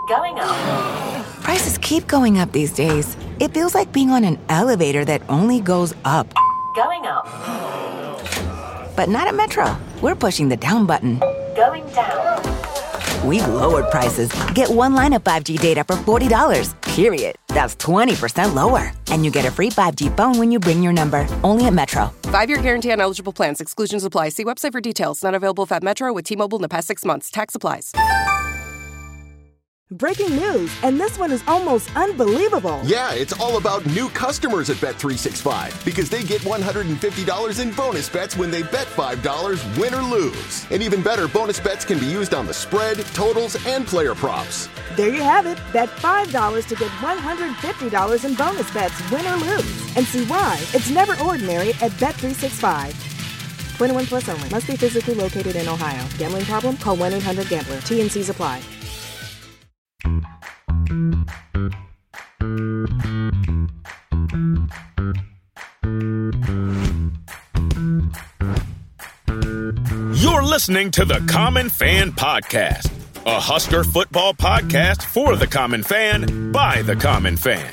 Going up. Prices keep going up these days. It feels like being on an elevator that only goes up. Going up. But not at Metro. We're pushing the down button. Going down. We've lowered prices. Get one line of 5G data for $40, period. That's 20% lower. And you get a free 5G phone when you bring your number. Only at Metro. 5-year guarantee on eligible plans. Exclusions apply. See website for details. Not available at Metro with T-Mobile in the past 6 months. Tax applies. Breaking news, and this one is almost unbelievable. Yeah, it's all about new customers at Bet365 because they get $150 in bonus bets when they bet $5, win or lose. And even better, bonus bets can be used on the spread, totals, and player props. There you have it. Bet $5 to get $150 in bonus bets, win or lose. And see why it's never ordinary at Bet365. 21 plus only. Must be physically located in Ohio. Gambling problem? Call 1-800-GAMBLER. T&Cs apply. You're listening to the Common Fan Podcast, a Husker football podcast for the common fan by the common fan.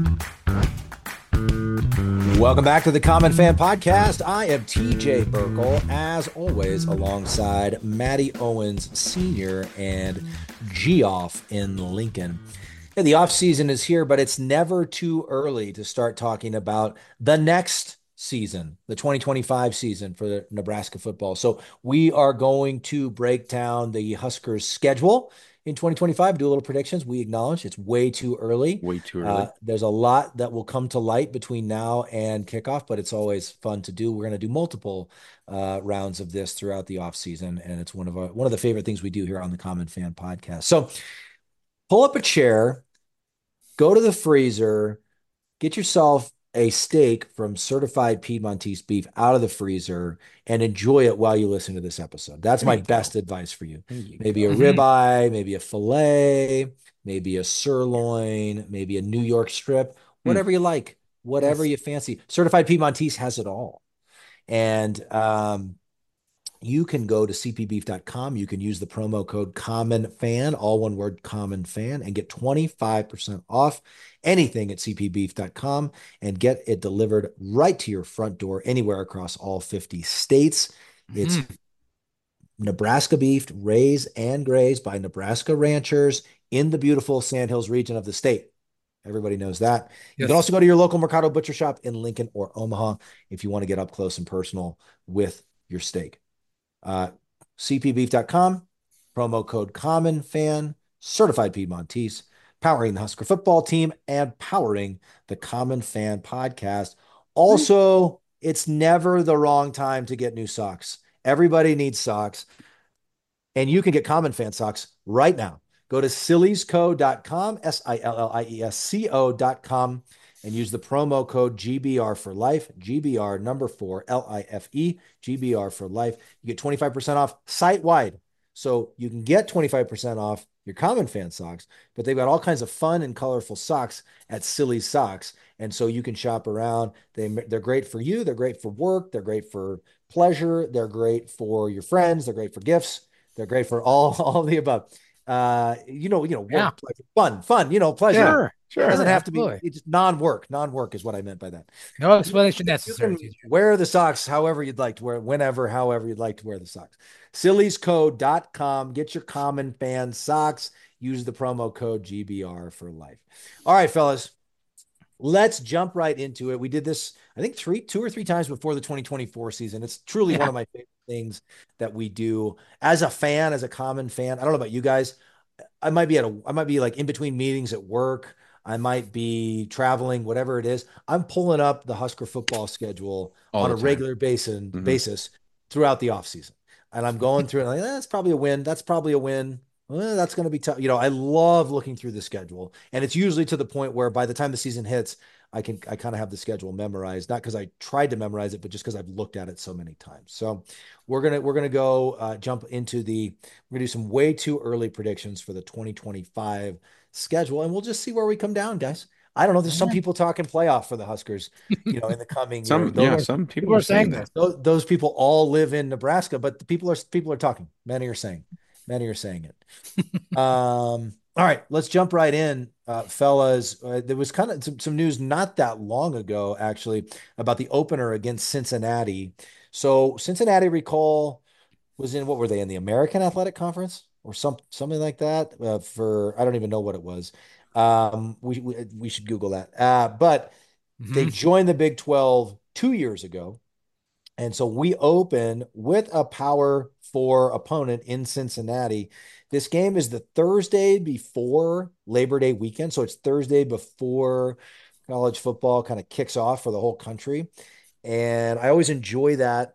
Welcome back to the Common Fan Podcast. I am TJ Burkle, as always, alongside Matty Owens Sr. and Geoff in Lincoln. Yeah, the offseason is here, but it's never too early to start talking about the next season, the 2025 season for the Nebraska football. So we are going to break down the Huskers schedule in 2025, do a little predictions. We acknowledge it's way too early. Way too early. There's a lot that will come to light between now and kickoff, but it's always fun to do. We're going to do multiple rounds of this throughout the offseason, and it's one of the favorite things we do here on the Common Fan Podcast. So pull up a chair, go to the freezer, get yourself a steak from Certified Piedmontese Beef out of the freezer and enjoy it while you listen to this episode. That's my best advice for you. Maybe a ribeye, maybe a filet, maybe a sirloin, maybe a New York strip, whatever you like, whatever you fancy. Certified Piedmontese has it all. And you can go to cpbeef.com. You can use the promo code COMMONFAN, all one word, COMMONFAN, and get 25% off anything at cpbeef.com and get it delivered right to your front door anywhere across all 50 states. It's Nebraska beef, raised and grazed by Nebraska ranchers in the beautiful Sandhills region of the state. Everybody knows that. You can also go to your local Mercado Butcher Shop in Lincoln or Omaha if you want to get up close and personal with your steak. cpbeef.com, promo code COMMONFAN, Certified Piedmontese, powering the Husker football team and powering the Common Fan Podcast. Also, it's never the wrong time to get new socks. Everybody needs socks, and you can get Common Fan socks right now. Go to silliesco.com, SILLIESCO.com, and use the promo code GBR for life, GBR number 4, LIFE, GBR for life. You get 25% off site-wide. So you can get 25% off your Common Fan socks, but they've got all kinds of fun and colorful socks at Silly's Socks. And so you can shop around. They're great for you. They're great for work. They're great for pleasure. They're great for your friends. They're great for gifts. They're great for all of the above. Work, pleasure, fun, pleasure. Sure. It doesn't have to be. It's non-work. Non-work is what I meant by that. No explanation necessary. You can wear the socks however you'd like to wear, whenever, however you'd like to wear the socks. Silliesco.com. Get your Common Fan socks. Use the promo code GBR for life. All right, fellas. Let's jump right into it. We did this, I think, 2 or 3 times before the 2024 season. It's truly one of my favorite things that we do as a fan, as a common fan. I don't know about you guys. I might be like in between meetings at work. I might be traveling, whatever it is. I'm pulling up the Husker football schedule on a regular basis throughout the offseason. And I'm going through and I'm like, that's probably a win. That's probably a win. Well, that's going to be tough. I love looking through the schedule. And it's usually to the point where by the time the season hits, I kind of have the schedule memorized, not because I tried to memorize it, but just because I've looked at it so many times. So we're going to go jump into we're going to do some way too early predictions for the 2025 schedule. And we'll just see where we come down, guys. I don't know. There's some people talking playoff for the Huskers, in the coming year. Some people are saying that. Those people all live in Nebraska, but the people are talking. Many are saying it. All right, let's jump right in, fellas. There was kind of some news not that long ago, actually, about the opener against Cincinnati. So Cincinnati, recall, was in, what were they, in the American Athletic Conference or something like that? For I don't even know what it was. We should Google that. But they joined the Big 12 2 years ago. And so we open with a Power Four opponent in Cincinnati. This game is the Thursday before Labor Day weekend. So it's Thursday before college football kind of kicks off for the whole country. And I always enjoy that.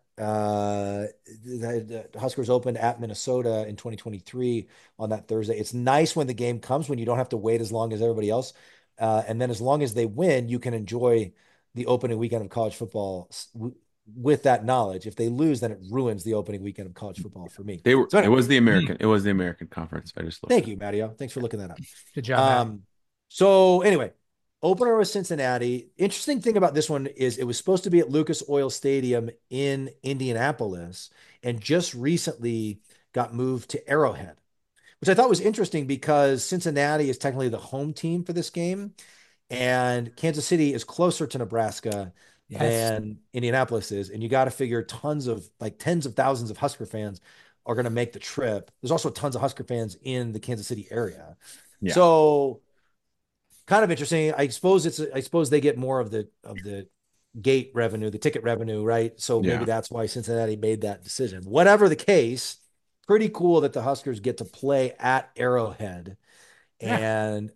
The Huskers opened at Minnesota in 2023 on that Thursday. It's nice when the game comes, when you don't have to wait as long as everybody else. And then as long as they win, you can enjoy the opening weekend of college football with that knowledge. If they lose, then it ruins the opening weekend of college football for me. They were. So anyway, It was the American Conference. I just looked. thank you, Matteo. Thanks for looking that up. Good job. So anyway, opener with Cincinnati. Interesting thing about this one is it was supposed to be at Lucas Oil Stadium in Indianapolis, and just recently got moved to Arrowhead, which I thought was interesting because Cincinnati is technically the home team for this game, and Kansas City is closer to Nebraska than Indianapolis is. And you got to figure tens of thousands of Husker fans are going to make the trip. There's also tons of Husker fans in the Kansas City area. Yeah. So kind of interesting. I suppose they get more of the gate revenue, the ticket revenue, right? So maybe that's why Cincinnati made that decision. Whatever the case, pretty cool that the Huskers get to play at Arrowhead and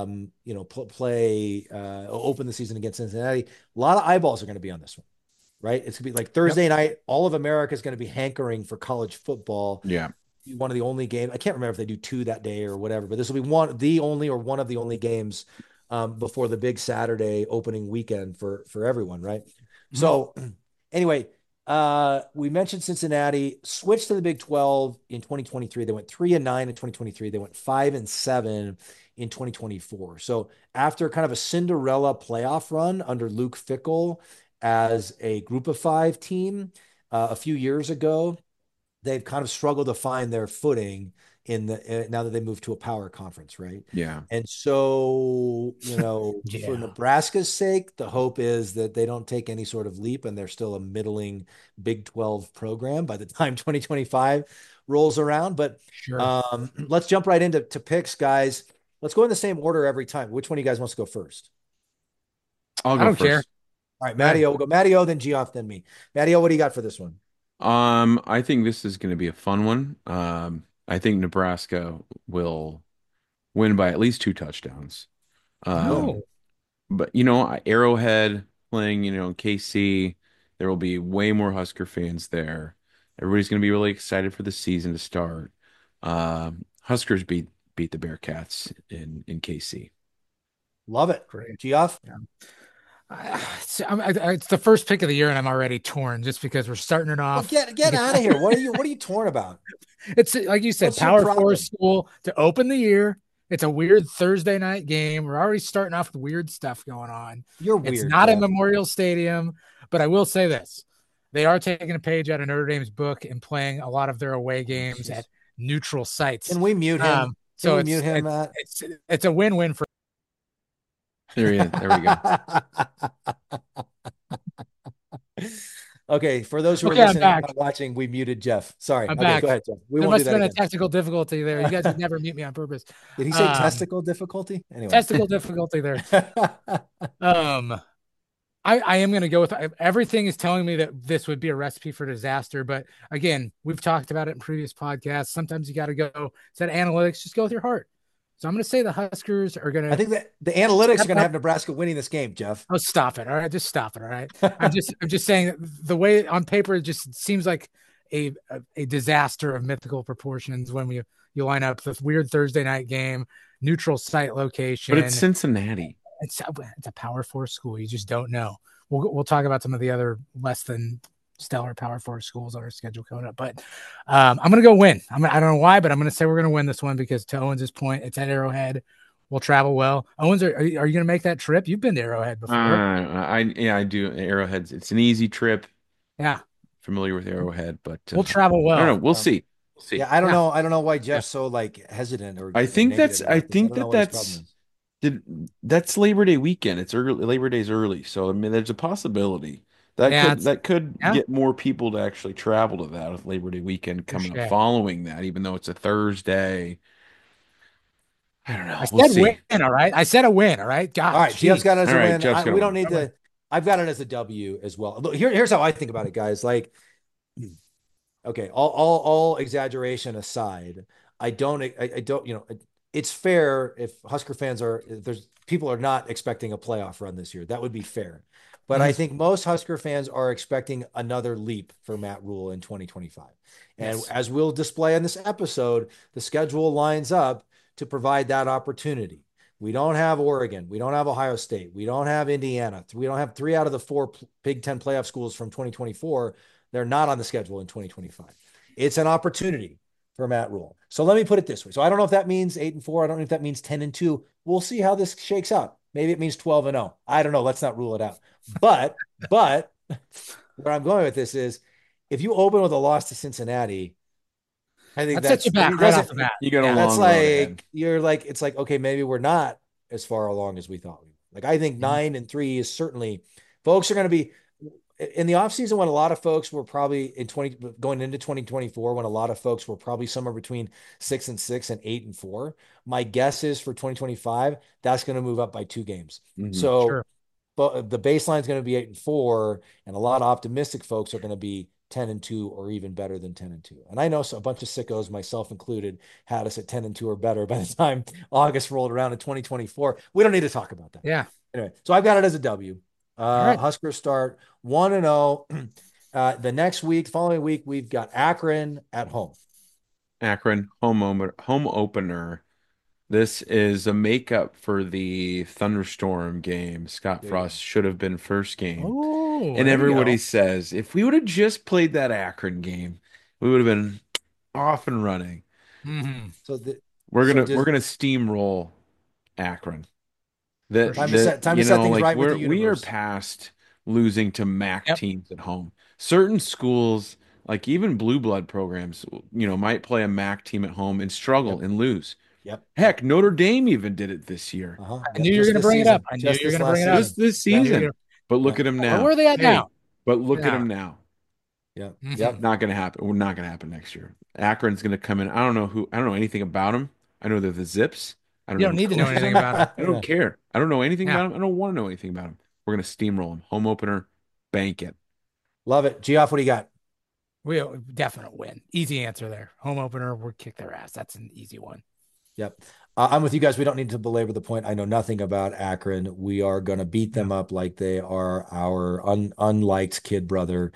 open the season against Cincinnati. A lot of eyeballs are going to be on this one, right? It's gonna be like Thursday night. All of America is going to be hankering for college football. Yeah, one of the only games. I can't remember if they do two that day or whatever, but this will be one of the only games before the big Saturday opening weekend for everyone, right? Mm-hmm. So anyway, we mentioned Cincinnati switched to the Big 12 in 2023. They went 3-9 in 2023. They went 5-7 in 2024. So after kind of a Cinderella playoff run under Luke Fickell as a Group of Five team a few years ago, they've kind of struggled to find their footing now that they moved to a power conference, right? Yeah. And so, for Nebraska's sake, the hope is that they don't take any sort of leap and they're still a middling Big 12 program by the time 2025 rolls around. But let's jump right into picks, guys. Let's go in the same order every time. Which one of you guys wants to go first? I'll go first. Care. All right, Matteo. We'll go Matteo, then Geoff, then me. Matteo, what do you got for this one? I think this is going to be a fun one. I think Nebraska will win by at least 2 touchdowns. But Arrowhead playing, KC, there will be way more Husker fans there. Everybody's going to be really excited for the season to start. Huskers beat the Bearcats in KC. Love it. Great. Geoff? Yeah. It's the first pick of the year, and I'm already torn just because we're starting it off. Well, get out of here! What are you torn about? It's like you said, What's Power Four school to open the year. It's a weird Thursday night game. We're already starting off with weird stuff going on. You're weird. It's not a Memorial Stadium, but I will say this: they are taking a page out of Notre Dame's book and playing a lot of their away games at neutral sites. Can we mute him? Matt? It's a win-win for. There he is. There we go. Okay, for those who are listening and not watching, we muted Jeff. Sorry. I'm back. Go ahead, Jeff. There must have been a technical difficult there. You guys would never mute me on purpose. Did he say testicle difficulty? Anyway. Testicle difficulty there. I am going to go with everything is telling me that this would be a recipe for disaster. But again, we've talked about it in previous podcasts. Sometimes you got to go. It's that analytics. Just go with your heart. So I'm going to say the Huskers are going to. I think that the analytics are going to have Nebraska winning this game, Jeff. Oh, stop it! All right, just stop it. All right. I'm just saying that the way on paper it just seems like a disaster of mythical proportions when you line up this weird Thursday night game, neutral site location. But it's Cincinnati. It's a Power Four school. You just don't know. We'll talk about some of the other less than stellar Power Four schools on our schedule coming up, but I'm going to go win. I don't know why, but I'm going to say we're going to win this one because to Owens' point, it's at Arrowhead. We'll travel well. Owens, are you going to make that trip? You've been to Arrowhead before. I do. Arrowhead's it's an easy trip. Yeah, familiar with Arrowhead, but we'll travel well. I don't know. We'll see. See. Yeah, I don't Yeah. know. I don't know why Jeff's so like hesitant or I think negative that's I about this. I think don't know that what his problem that's Labor Day weekend. It's early, Labor Day's early, so I mean, there's a possibility Yeah, that could yeah. get more people to actually travel to that with Labor Day weekend coming up Touche. following that, even though it's a Thursday. I don't know. I We'll said see. win, all right? I said a win, all right? God, All right, Geoff's got it as All a right, win. Jeff's got We a don't win. need to. I've got it as a W as well. Look, here's how I think about it, guys. Like, okay, all exaggeration aside, I don't, it's fair if Husker fans are, if there's people are not expecting a playoff run this year. That would be fair. But I think most Husker fans are expecting another leap for Matt Rule in 2025. And Yes. as we'll display in this episode, the schedule lines up to provide that opportunity. We don't have Oregon. We don't have Ohio State. We don't have Indiana. We don't have 3 out of the 4 Big Ten playoff schools from 2024. They're not on the schedule in 2025. It's an opportunity for Matt Rule. So let me put it this way. So I don't know if that means 8-4. I don't know if that means 10-2. We'll see how this shakes out. Maybe it means 12-0. I don't know. Let's not rule it out. But where I'm going with this is if you open with a loss to Cincinnati, I think That sets you back it right doesn't- off the bat. You got a Yeah. that's long road ahead. like you're like it's like okay, maybe we're not as far along as we thought we were. Like I think 9-3 is certainly folks are going to be in the offseason when a lot of folks were probably going into 2024 when a lot of folks were probably somewhere between 6-6 and 8-4. My guess is for 2025 that's going to move up by 2 games. Mhm. So Sure. but the baseline is going to be 8-4, and a lot of optimistic folks are going to be 10-2 or even better than 10-2. And I know a bunch of sickos, myself included, had us at 10-2 or better by the time August rolled around in 2024. We don't need to talk about that. Yeah. Anyway, so I've got it as a W. right. Huskers start 1-0. The next week, following week, we've got Akron at home. Akron home opener. This is a makeup for the thunderstorm game. Scott Frost should have been first game. Oh, And there you everybody go. says if we would have just played that Akron game, we would have been off and running. Mhm. So We're So gonna just- we're gonna steamroll Akron. That Time to set things right with the we are universe. past losing to MAC Yep. teams at home. Certain schools, like even blue blood programs, might play a MAC team at home and struggle and lose. Yep. Heck, Notre Dame even did it this year. I knew you were going to bring it up. I knew you were going to bring it up. Just this Yeah, season. But look at them now. Where are they at Hey, now? But look at Yeah. them now. Yep. Mhm. Yep. Not going to happen. We're not going to happen next year. Akron's going to come in. I don't know anything about them. I know they're the Zips. I You don't need to know anything about I don't care. I don't know anything Yeah. about them. I don't want to know anything about them. We're going to steamroll them. Home opener, bank it. Love it. Geoff, what do you got? We definite win. Easy answer there. Home opener, we'll kick their ass. That's an easy one. Yep. I'm with you guys. We don't need to belabor the point. I know nothing about Akron. We are going to beat them up like they are our unliked kid brother,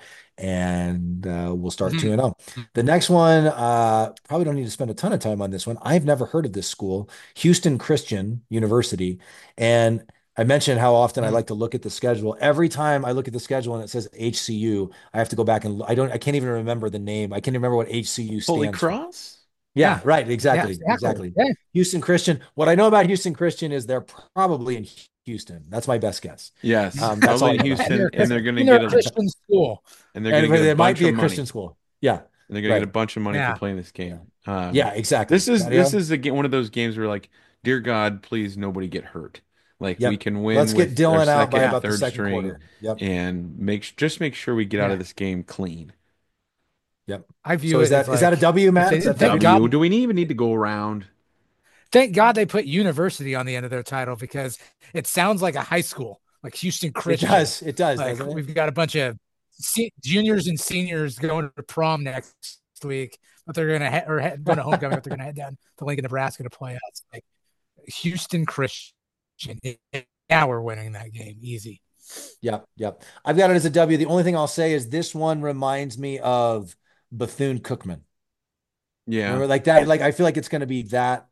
and we'll start 2-0. The next one, probably don't need to spend a ton of time on this one. I've never heard of this school, Houston Christian University. And I mentioned how often I like to look at the schedule. Every time I look at the schedule and it says HCU, I have to go back and I can't even remember the name. I can't even remember what HCU stands Holy for. Cross? Yeah, right. Exactly. Yeah, Exactly. Yeah. Houston Christian. What I know about Houston Christian is they're probably in Houston. That's my best guess. Yes. That's all I Probably know. Houston, and they're going to In their get Christian school. and they're going to And get there a might bunch be a of money. Christian school. Yeah. And they're going to Right. get a bunch of money Yeah. for playing this game. Yeah, exactly. This is Patio? one of those games where like, dear God, please nobody get hurt. Like Yep. we can win. Let's get with our Dylan out by second and about the third second string quarter. Yep. and make sure we get out of this game clean. Yep. I view So is it as that a like- W, Matt? They- Is that thank W? God- Do we even need to go around? Thank God they put university on the end of their title because it sounds like a high school, like Houston It Christian. does. It does, Like doesn't it? we've got a bunch of juniors and seniors going to prom next week, but they're going to going to homecoming, but they're going to head down to Lincoln, Nebraska to play us. Like Houston Christian. Now we're winning that game easy. Yep. Yep. I've got it as a W. The only thing I'll say is this one reminds me of Bethune-Cookman. Yeah. Remember, like that, like I feel like it's going to be that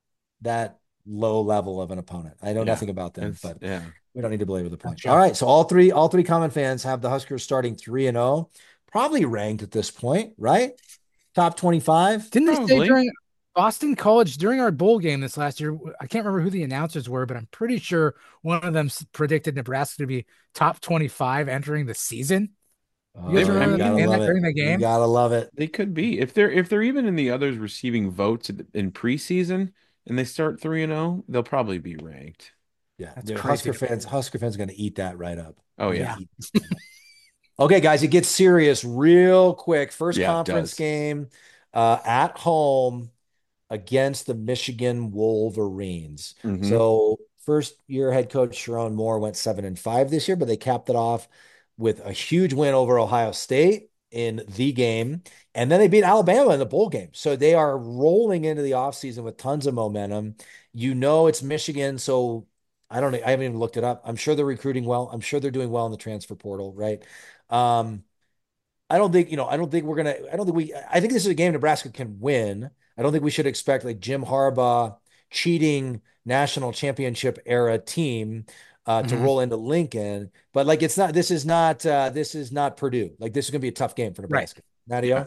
low level of an opponent. I know Yeah. nothing about them, It's- but yeah. we don't need to belabor the point. Gotcha. All right, so all three common fans have the Huskers starting 3-0, probably ranked at this point, right? Top 25. Didn't they say Probably. during Boston College during our bowl game this last year? I can't remember who the announcers were, but I'm pretty sure one of them predicted Nebraska to be top 25 entering the season. You guys Oh, remember you them gotta saying love that it. during the You game? gotta love it. They could be if they're even in the others receiving votes in preseason and they start 3-0, they'll probably be ranked. Yeah, That's the crazy. Husker fans are gonna eat that right up. Oh They're yeah. gonna eat that right up. Okay, guys, it gets serious real quick. First Yeah, it conference does. game at home against the Michigan Wolverines. Mhm. So first year head coach Sharon Moore went 7-5 this year, but they capped it off with a huge win over Ohio State in the game. And then they beat Alabama in the bowl game. So they are rolling into the offseason with tons of momentum. You know it's Michigan, so I don't know. I haven't even looked it up. I'm sure they're recruiting well. I'm sure they're doing well in the transfer portal, right? Um, I don't think, I don't think we're gonna, I don't think we, I think this is a game Nebraska can win. I don't think we should expect like Jim Harbaugh cheating national championship era team to Mhm. roll into Lincoln. But like it's not, this is not Purdue. Like this is gonna be a tough game for Right. Nebraska. Yeah. Nadio?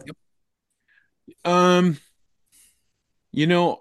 Um, you know,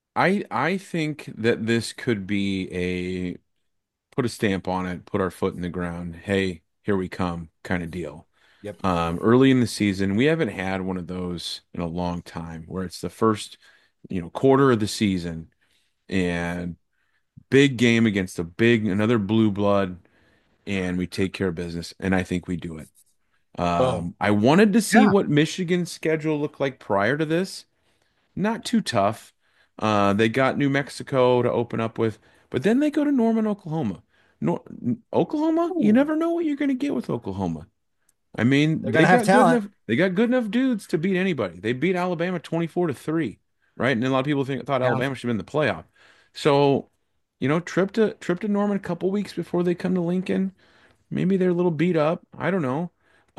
I think that this could be a put a stamp on it, put our foot in the ground. Hey, here we come kind of deal. Yep. Early in the season, we haven't had one of those in a long time where it's the first, quarter of the season and big game against another blue blood, and we take care of business. And I think we do it. Boom. I wanted to see Yeah. what Michigan's schedule looked like prior to this. Not too tough. They got New Mexico to open up with, but then they go to Norman, Oklahoma. No, Oklahoma, you Ooh. never know what you're going to get with Oklahoma. I mean, They're gonna have talent. they got good enough dudes to beat anybody. They beat Alabama 24-3, right? And a lot of people thought Yeah. Alabama should have been in the playoff. So, trip to Norman a couple weeks before they come to Lincoln. Maybe they're a little beat up. I don't know.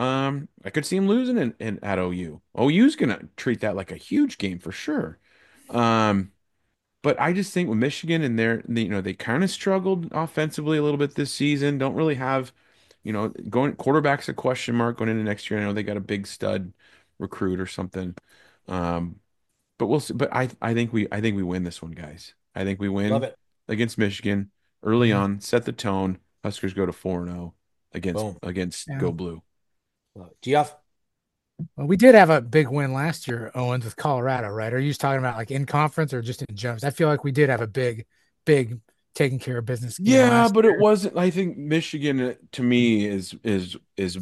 I could see them losing at OU. OU's gonna treat that like a huge game for sure. Um, but I just think with Michigan and they kind of struggled offensively a little bit this season. Don't really have, going quarterback's a question mark going into next year. I know they got a big stud recruit or something. Um, but we'll see. But I think we win this one, guys. I think we Love win it. against Michigan early Mhm. on, set the tone. Huskers go to 4-0 against Boom. against Yeah. Go Blue. Geoff? Well, we did have a big win last year, Owens, with Colorado, right? Are you just talking about like in conference or just in Jones? I feel like we did have a big taking care of business game Yeah, last but it year. wasn't. I think Michigan to me is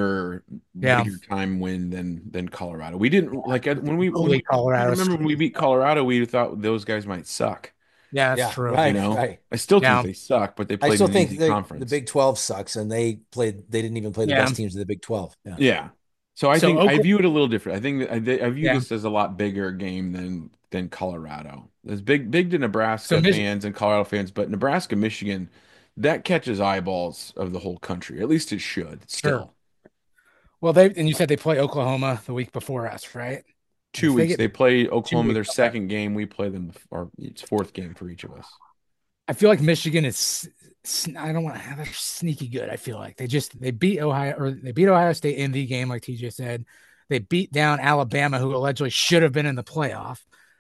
Yeah. bigger time win than Colorado. We didn't like Totally Colorado. remember when we beat Colorado, we thought those guys might suck. Yeah, that's Yeah, true. right, right. I still think Yeah. they suck, but they I played still in an think easy the conference. Big 12 sucks, and they didn't even play the Yeah. best teams in the Big 12. Yeah. Yeah. So I So think I Oklahoma, view it a little different. I think that I view yeah. this as a lot bigger game than Colorado. It's big to So Nebraska Mich- fans and Colorado fans, but Nebraska, Michigan, that catches eyeballs of the whole country. At least it should Sure. still. Well, and you said they play Oklahoma the week before us, right? And 2 if they weeks. get They play 2 Oklahoma their weeks, okay. second game. We play them our it's fourth game for each of us. I feel like Michigan is. I don't want to have. They're sneaky good. I feel like they beat Ohio State in the game, like TJ said. They beat down Alabama, who allegedly should have been in the playoff.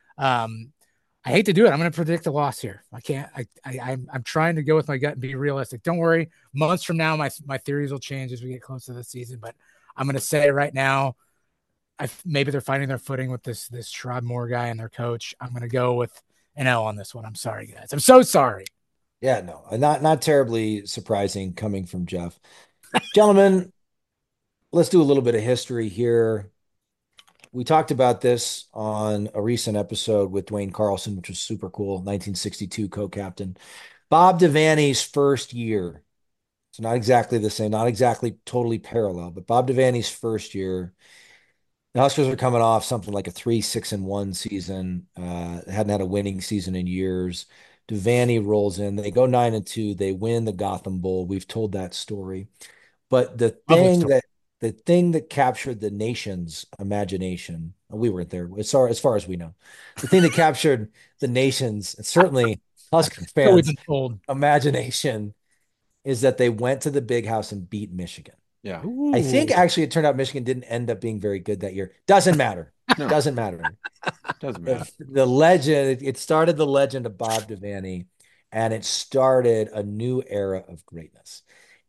I hate to do it. I'm going to predict a loss here. I can't. I'm trying to go with my gut and be realistic. Don't worry. Months from now, my theories will change as we get close to the season. But I'm going to say right now, maybe they're finding their footing with this Sherrod Moore guy and their coach. I'm going to go with an L on this one. I'm sorry, guys. I'm so sorry. Yeah, no, not terribly surprising coming from Geoff. Gentlemen, let's do a little bit of history here. We talked about this on a recent episode with Dwayne Carlson, which was super cool. 1962 co-captain. Bob Devaney's first year. So not exactly the same, not exactly totally parallel, but Bob Devaney's first year. The Huskers are coming off something like a 3-6-1 season. Hadn't had a winning season in years. Devaney rolls in. They go 9-2. They win the Gotham Bowl. We've told that story. But the thing that captured the nation's imagination, we weren't there as far as we know. The thing that captured the nation's, certainly Husker So we've fans' been told. imagination, is that they went to the Big House and beat Michigan. Yeah. I think Ooh. actually it turned out Michigan didn't end up being very good that year. Doesn't matter. No. Doesn't matter. Doesn't matter. The legend, it started the legend of Bob Devaney, and it started a new era of greatness.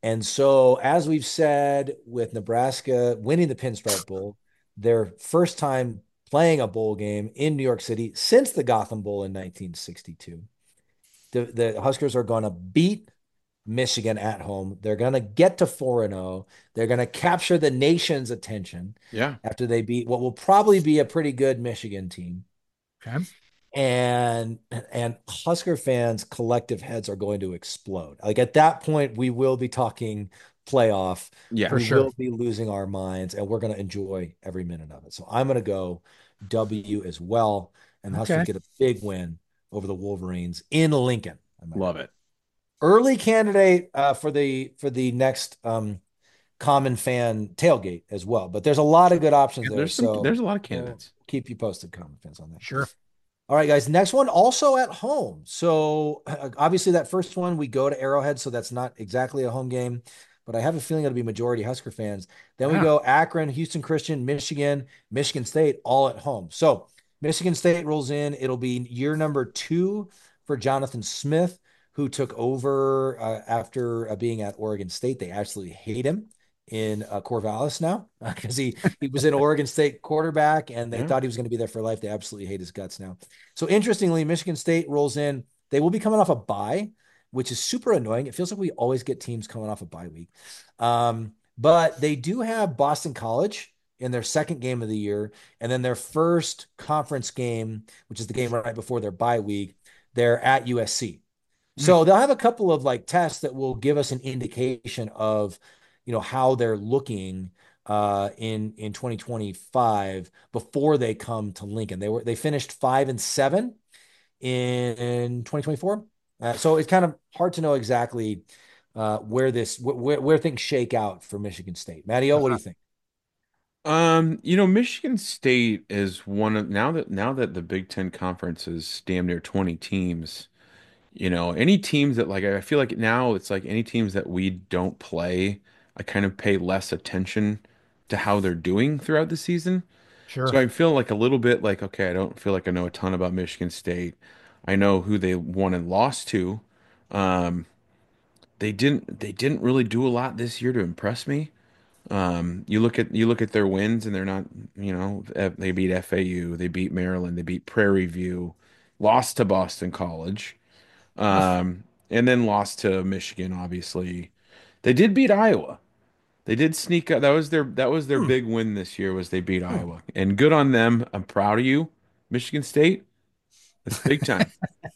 And so, as we've said, with Nebraska winning the Pinstripe Bowl, their first time playing a bowl game in New York City since the Gotham Bowl in 1962, the Huskers are going to beat Michigan at home. They're going to get to 4-0. They're going to capture the nation's attention Yeah. after they beat what will probably be a pretty good Michigan team. Okay. And Husker fans' collective heads are going to explode. Like at that point, we will be talking playoff. Yeah. For We sure. will be losing our minds, and we're going to enjoy every minute of it. So I'm going to go W as well, and the Huskers Okay. get a big win over the Wolverines in Lincoln. Love it. Early candidate for the next Common Fan tailgate as well. But there's a lot of good options there. There's a lot of candidates. We'll keep you posted, Common Fans, on that. Sure. All right, guys. Next one also at home. So obviously that first one we go to Arrowhead, so that's not exactly a home game, but I have a feeling it'll be majority Husker fans. Then we go Akron, Houston Christian, Michigan, Michigan State, all at home. So Michigan State rolls in. It'll be year number 2 for Jonathan Smith, who took over after being at Oregon State. They absolutely hate him in Corvallis now because he was an Oregon State quarterback and they thought he was going to be there for life. They absolutely hate his guts now. So interestingly, Michigan State rolls in. They will be coming off a bye, which is super annoying. It feels like we always get teams coming off a bye week. But they do have Boston College in their second game of the year, and then their first conference game, which is the game right before their bye week, they're at USC. So they'll have a couple of like tests that will give us an indication of, how they're looking in 2025 before they come to Lincoln. They finished 5-7 in 2024. So it's kind of hard to know exactly where things shake out for Michigan State. Matteo, what do you think? Michigan State is one of now that the Big Ten Conference is damn near 20 teams. Any teams that I feel like now it's like any teams that we don't play, I kind of pay less attention to how they're doing throughout the season. Sure. So I feel like a little bit like, okay, I don't feel like I know a ton about Michigan State. I know who they won and lost to. They didn't really do a lot this year to impress me. You look at their wins and they're not, they beat FAU, they beat Maryland, they beat Prairie View, lost to Boston College. And then lost to Michigan, obviously. They did beat Iowa. They did sneak up. That was their big win this year was they beat Iowa. And good on them. I'm proud of you, Michigan State. That's big time.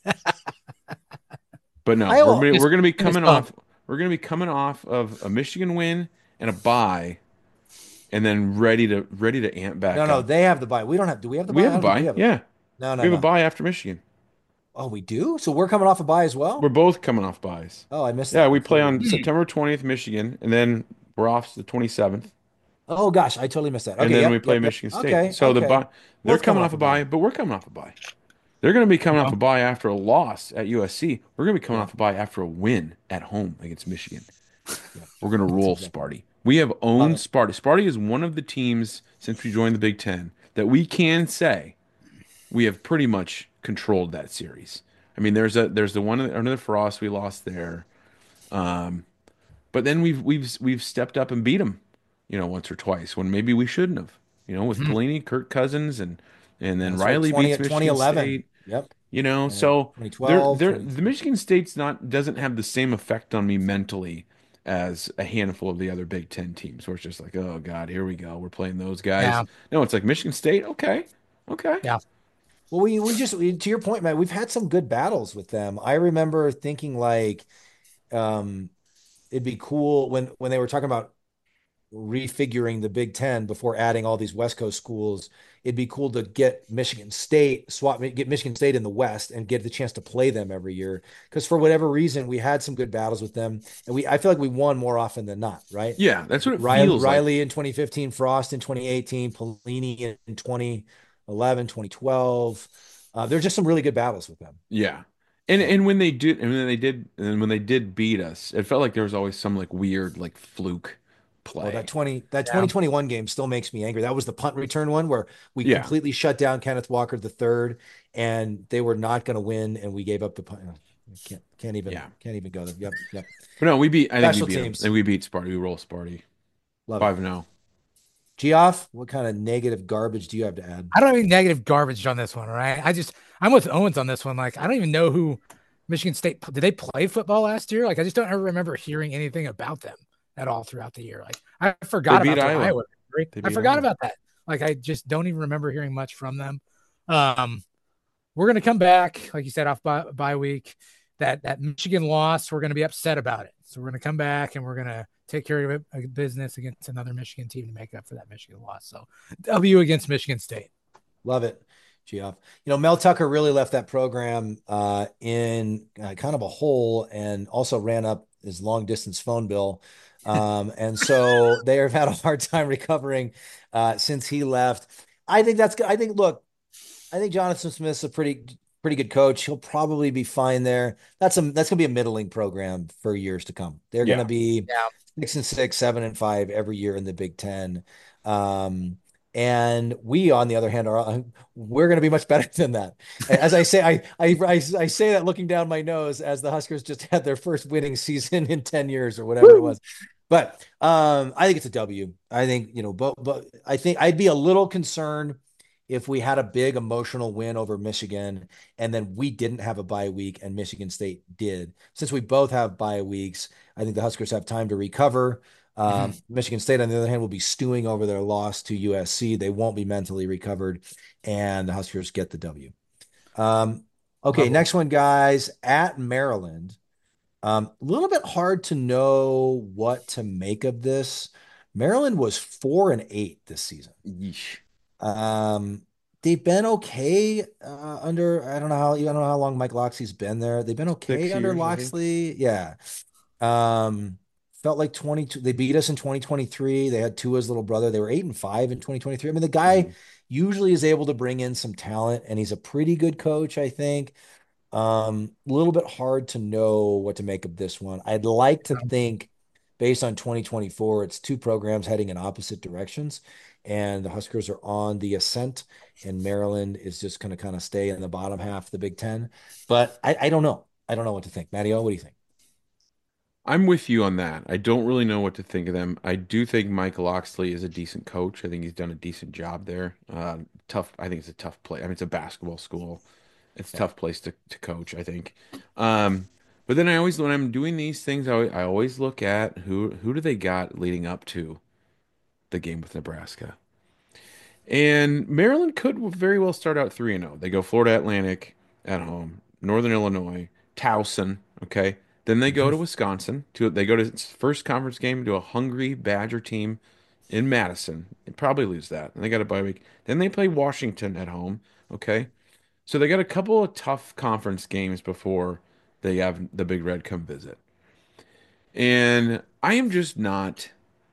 But no, we're gonna be coming off. We're gonna be coming off of a Michigan win and a bye, and then ready to amp back No, up. they have the bye. We don't have. Do we have the bye? We have a I don't bye. think Yeah. No, We have a bye after Michigan. Oh, we do? So we're coming off a bye as well? We're both coming off byes. Oh, I missed Yeah, that. we play on September 20th, Michigan, and then we're off the 27th. Oh gosh, I totally missed that. Okay, And then yep, we play yep, yep. Michigan State. Okay, So the okay. bye, they're Both coming off a bye, but we're coming off a bye. They're going to be coming off a bye after a loss at USC. We're going to be coming off a bye after a win at home against Michigan. We're going to roll Sparty. We have owned Sparty. Sparty is one of the teams since we joined the Big Ten that we can say we have pretty much controlled that series. I mean, there's the one under the Frost we lost there, but then we've stepped up and beat them, once or twice when maybe we shouldn't have. With Pelini, Kirk Cousins, and then That's Riley right, beats Michigan 2011. State. Yep. So 2012, the Michigan State's doesn't have the same effect on me mentally as a handful of the other Big Ten teams, where it's just like, oh God, here we go, we're playing those guys. Yeah. No, it's like Michigan State, okay. Yeah. Well, to your point, Matt, we've had some good battles with them. I remember thinking like it'd be cool when they were talking about refiguring the Big Ten before adding all these West Coast schools. It'd be cool to get Michigan State in the West and get the chance to play them every year. Because for whatever reason, we had some good battles with them, and I feel like we won more often than not, right? Yeah, that's what it feels like. Riley in 2015, Frost in 2018, Pelini in 2011, 2012. There's just some really good battles with them. Yeah. And when they did beat us, it felt like there was always some like weird like fluke play. Oh, that 2021 game still makes me angry. That was the punt return one where we Yeah. completely shut down Kenneth Walker III, and they were not going to win, and we gave up the punt. Can't even go there. Yep. But no, we beat. I think Special we beat them. teams. And we beat Sparty. We roll Sparty. Love 5-0. Geoff, what kind of negative garbage do you have to add? I don't have any negative garbage on this one, all right? I'm with Owens on this one. Like, I don't even know who Michigan State, did they play football last year? Like, I just don't ever remember hearing anything about them at all throughout the year. Like, I forgot about Iowa. I forgot about that. Like, I just don't even remember hearing much from them. We're going to come back, like you said, off bye week. That Michigan loss, we're going to be upset about it. So we're going to come back and we're going to take care of business against another Michigan team to make up for that Michigan loss. So W against Michigan State. Love it, Geoff. Mel Tucker really left that program in kind of a hole, and also ran up his long distance phone bill. And so they have had a hard time recovering since he left. I think that's good. I think Jonathan Smith's a pretty good coach. He'll probably be fine there. That's going to be a middling program for years to come. They're going to be 6-6, 7-5 every year in the Big Ten. And we, on the other hand, we're going to be much better than that. As I say, I say that looking down my nose as the Huskers just had their first winning season in 10 years or whatever it was. But I think it's a W. I think, but I think I'd be a little concerned if we had a big emotional win over Michigan and then we didn't have a bye week and Michigan State did. Since we both have bye weeks, I think the Huskers have time to recover. Michigan State, on the other hand, will be stewing over their loss to USC. They won't be mentally recovered, and the Huskers get the W. Okay, next one, guys, at Maryland. A little bit hard to know what to make of this. Maryland was 4-8 this season. Yeesh. They've been okay under, I don't know how long Mike Locksley's been there. They've been okay under Locksley. Yeah. Felt like 22. They beat us in 2023. They had Tua's little brother. They were 8-5 in 2023. I mean, the guy usually is able to bring in some talent, and he's a pretty good coach, I think. A little bit hard to know what to make of this one. I'd like to think, based on 2024, it's two programs heading in opposite directions, and the Huskers are on the ascent, and Maryland is just going to kind of stay in the bottom half of the Big Ten. But I don't know. I don't know what to think. Matteo, what do you think? I'm with you on that. I don't really know what to think of them. I do think Mike Locksley is a decent coach. I think he's done a decent job there. Tough. I think it's a tough play. I mean, it's a basketball school. It's a tough place to coach, I think. But then when I'm doing these things, I always look at who do they got leading up to the game with Nebraska. And Maryland could very well start out 3-0. They go Florida Atlantic at home, Northern Illinois, Towson, okay? Then they go to Wisconsin. They go to its first conference game to a hungry Badger team in Madison. They probably lose that. And they got a bye week. Then they play Washington at home, okay? So they got a couple of tough conference games before they have the Big Red come visit. And I am just not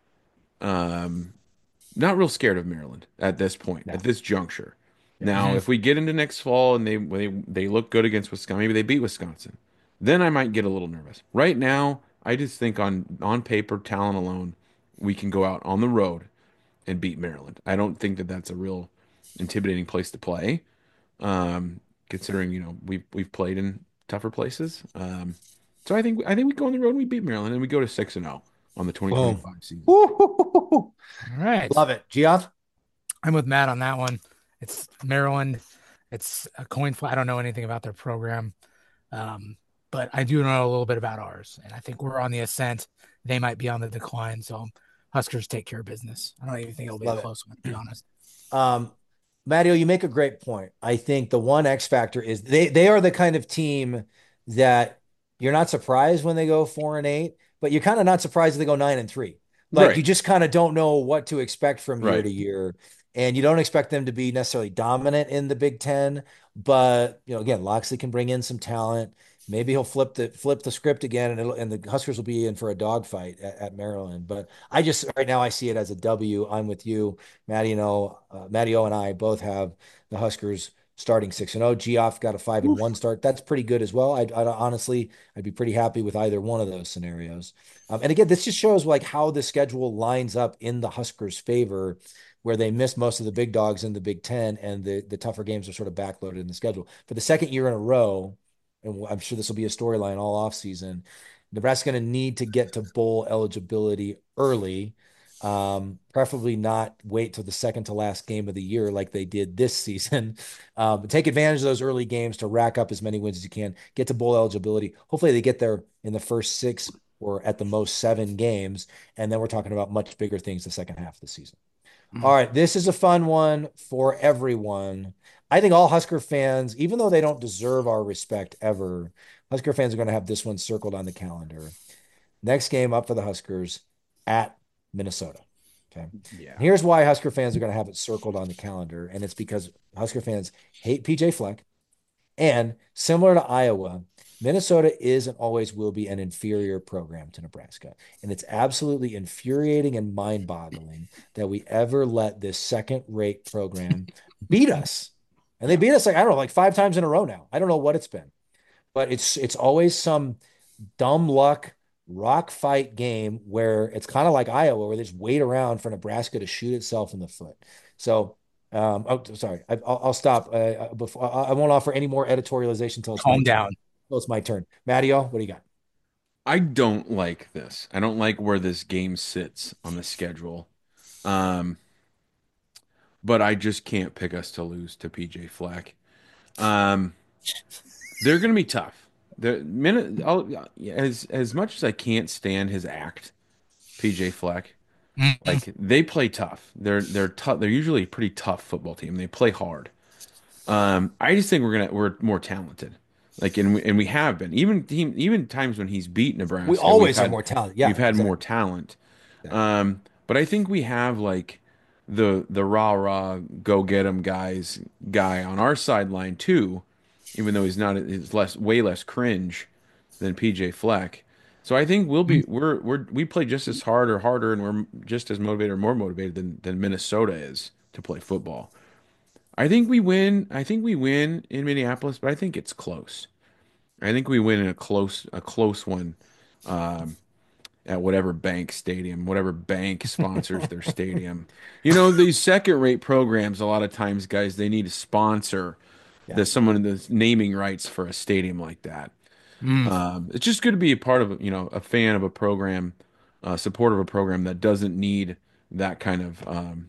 real scared of Maryland at this point, at this juncture. Now, if we get into next fall and they look good against Wisconsin, maybe they beat Wisconsin, then I might get a little nervous. Right now, I just think on paper, talent alone, we can go out on the road and beat Maryland. I don't think that that's a real intimidating place to play, considering we've played in tougher places. So I think we go on the road and we beat Maryland and we go to 6-0 on the 2025 season. All right, love it, Geoff. I'm with Matt on that one. It's Maryland. It's a coin flip. I don't know anything about their program. But I do know a little bit about ours, and I think we're on the ascent. They might be on the decline, so Huskers take care of business. I don't even think it'll be a close one, to be honest. Matteo, you make a great point. I think the one X factor is they are the kind of team that you're not surprised when they go 4-8, but you're kind of not surprised if they go 9-3. Like, you just kind of don't know what to expect from year to year. And you don't expect them to be necessarily dominant in the Big Ten, but again, Locksley can bring in some talent. Maybe he'll flip the script again, and the Huskers will be in for a dogfight at Maryland. But right now I see it as a W. I'm with you, Matteo and I both have the Huskers starting 6-0. Geoff got a 5-1 start. That's pretty good as well. I'd honestly be pretty happy with either one of those scenarios. And again, this just shows like how the schedule lines up in the Huskers' favor, where they missed most of the big dogs in the Big Ten, and the tougher games are sort of backloaded in the schedule. For the second year in a row, and I'm sure this will be a storyline all offseason, Nebraska's going to need to get to bowl eligibility early, preferably not wait till the second to last game of the year like they did this season. But take advantage of those early games to rack up as many wins as you can, get to bowl eligibility. Hopefully they get there in the first 6 or at the most 7 games, and then we're talking about much bigger things the second half of the season. All right, this is a fun one for everyone. I think all Husker fans, even though they don't deserve our respect ever, Husker fans are going to have this one circled on the calendar. Next game up for the Huskers at Minnesota. Okay. Yeah. Here's why Husker fans are going to have it circled on the calendar, and it's because Husker fans hate PJ Fleck, and similar to Iowa, Minnesota is and always will be an inferior program to Nebraska. And it's absolutely infuriating and mind-boggling that we ever let this second-rate program beat us. And they beat us like, I don't know, like 5 times in a row now. I don't know what it's been. But it's always some dumb luck rock fight game where it's kind of like Iowa, where they just wait around for Nebraska to shoot itself in the foot. So sorry. I'll stop. Before I won't offer any more editorialization until it's Calm down. Well, it's my turn. Matteo, what do you got? I don't like this. I don't like where this game sits on the schedule. But I just can't pick us to lose to PJ Fleck. They're going to be tough. As much as I can't stand his act, PJ Fleck, like they play tough. They're tough. They're usually a pretty tough football team. They play hard. I just think we're more talented. Like and we have been even times when he's beat Nebraska. We always have more talent. Yeah, we've had more talent. But I think we have like the rah go get 'em guy on our sideline too, even though he's way less cringe than PJ Fleck. So I think we play just as hard or harder, and we're just as motivated or more motivated than Minnesota is to play football. I think we win. I think we win in Minneapolis, but I think it's close. I think we win in a close one at whatever bank stadium, whatever bank sponsors their stadium. You know, these second-rate programs, a lot of times, guys, they need a sponsor. There's someone that's naming rights for a stadium like that. It's just good to be a part of, a fan of a program, supporter of a program that doesn't need that kind of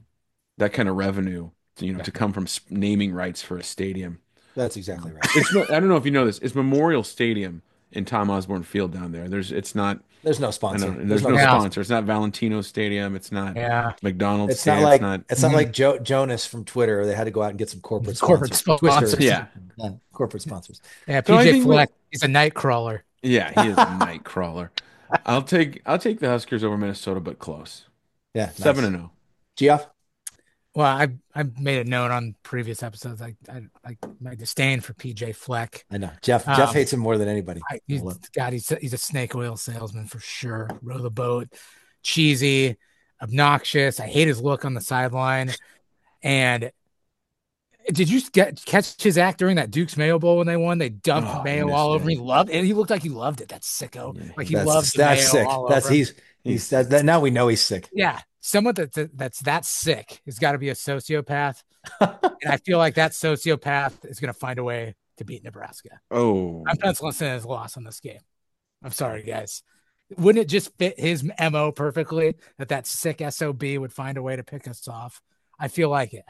revenue, to come from naming rights for a stadium. That's exactly right. I don't know if you know this. It's Memorial Stadium in Tom Osborne Field down there. There's no sponsor. There's no sponsor. It's not Valentino Stadium. It's not McDonald's. It's not like Jonas from Twitter. They had to go out and get some corporate sponsors. Corporate sponsors. Yeah, PJ Fleck is a night crawler. Yeah, he is a night crawler. I'll take the Huskers over Minnesota, but close. Yeah, 7-0. Geoff? Well, I made it known on previous episodes. I my disdain for PJ Fleck. I know Jeff hates him more than anybody. He's a snake oil salesman for sure. Row the boat, cheesy, obnoxious. I hate his look on the sideline. And did you catch his act during that Duke's Mayo Bowl when they won? They dumped mayo all over him. He loved it. He looked like he loved it. That sicko. Yeah, like he loved the that's mayo sick. all That's over him. he's that now we know he's sick. Yeah. Someone that's that sick has got to be a sociopath. And I feel like that sociopath is going to find a way to beat Nebraska. Oh, I'm penciling in his loss on this game. I'm sorry, guys. Wouldn't it just fit his MO perfectly that sick SOB would find a way to pick us off? I feel like it. I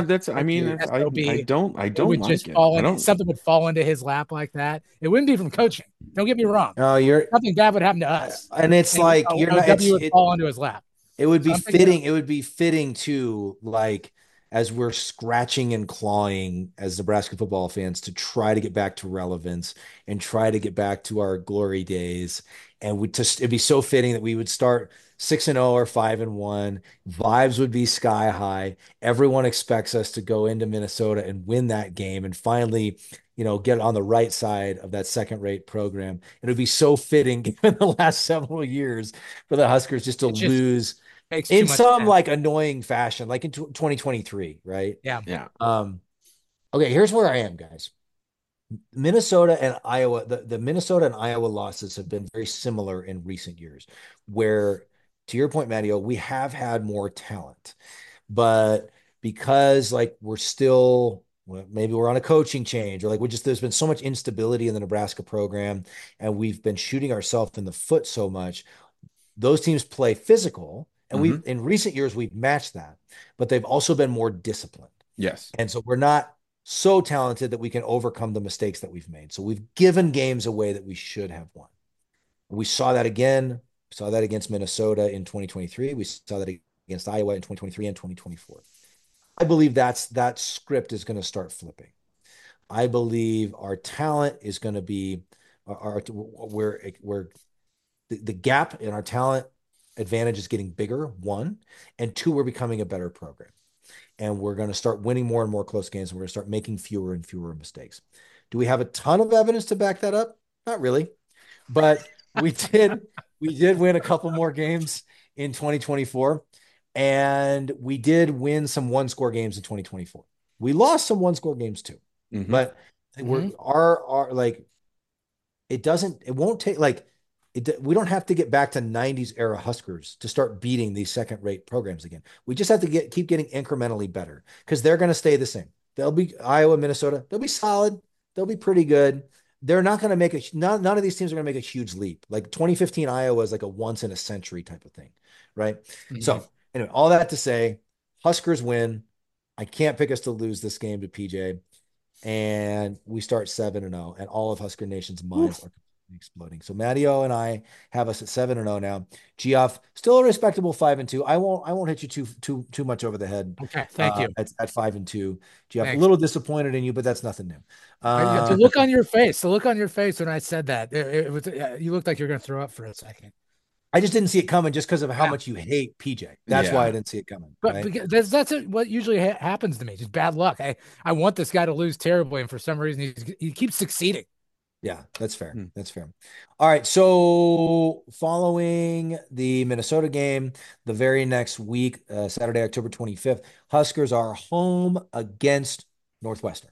don't like just it. Something would fall into his lap like that. It wouldn't be from coaching. Don't get me wrong. No, something bad would happen to us. And it's would fall into his lap. It would be fitting. It would be fitting too, like as we're scratching and clawing as Nebraska football fans to try to get back to relevance and try to get back to our glory days. And it'd be so fitting that we would start 6-0 or 5-1. Vibes would be sky high. Everyone expects us to go into Minnesota and win that game and finally, get on the right side of that second-rate program. It would be so fitting given the last several years for the Huskers just to lose in some like annoying fashion, like in 2023, right? Yeah. Yeah. Okay, here's where I am, guys. Minnesota and Iowa, the Minnesota and Iowa losses have been very similar in recent years, where, to your point, Matteo, we have had more talent, but because like we're still maybe we're on a coaching change, or like there's been so much instability in the Nebraska program, and we've been shooting ourselves in the foot so much. Those teams play physical, and Mhm. in recent years we've matched that, but they've also been more disciplined. Yes. And so we're not so talented that we can overcome the mistakes that we've made. So we've given games away that we should have won. We saw that again. We saw that against Minnesota in 2023. We saw that against Iowa in 2023 and 2024. I believe that script is going to start flipping. I believe our talent is going to be where the gap in our talent advantage is getting bigger, one, and two, we're becoming a better program. And we're going to start winning more and more close games, and we're going to start making fewer and fewer mistakes. Do we have a ton of evidence to back that up? Not really, but we did win a couple more games in 2024, and we did win some one-score games in 2024. We lost some one-score games too, but we're our like it won't take like we don't have to get back to 90s era Huskers to start beating these second-rate programs again. We just have to keep getting incrementally better, because they're going to stay the same. They'll be Iowa, Minnesota. They'll be solid. They'll be pretty good. They're not going to make none of these teams are going to make a huge leap. Like 2015 Iowa is like a once in a century type of thing, right? So anyway, all that to say, Huskers win. I can't pick us to lose this game to PJ, and we start 7-0, and all of Husker Nation's minds are exploding. So Matteo and I have us at 7-0 now. Geoff, still a respectable 5-2. I won't hit you too much over the head. Okay, thank you. At 5-2. Geoff, a little disappointed in you, but that's nothing new. The look on your face when I said that, it was you looked like you're going to throw up for a second. I just didn't see it coming, just because of how much you hate PJ. That's why I didn't see it coming. But right? that's what usually happens to me. Just bad luck. I want this guy to lose terribly, and for some reason he keeps succeeding. Yeah, that's fair. That's fair. All right. So following the Minnesota game, the very next week, Saturday, October 25th, Huskers are home against Northwestern.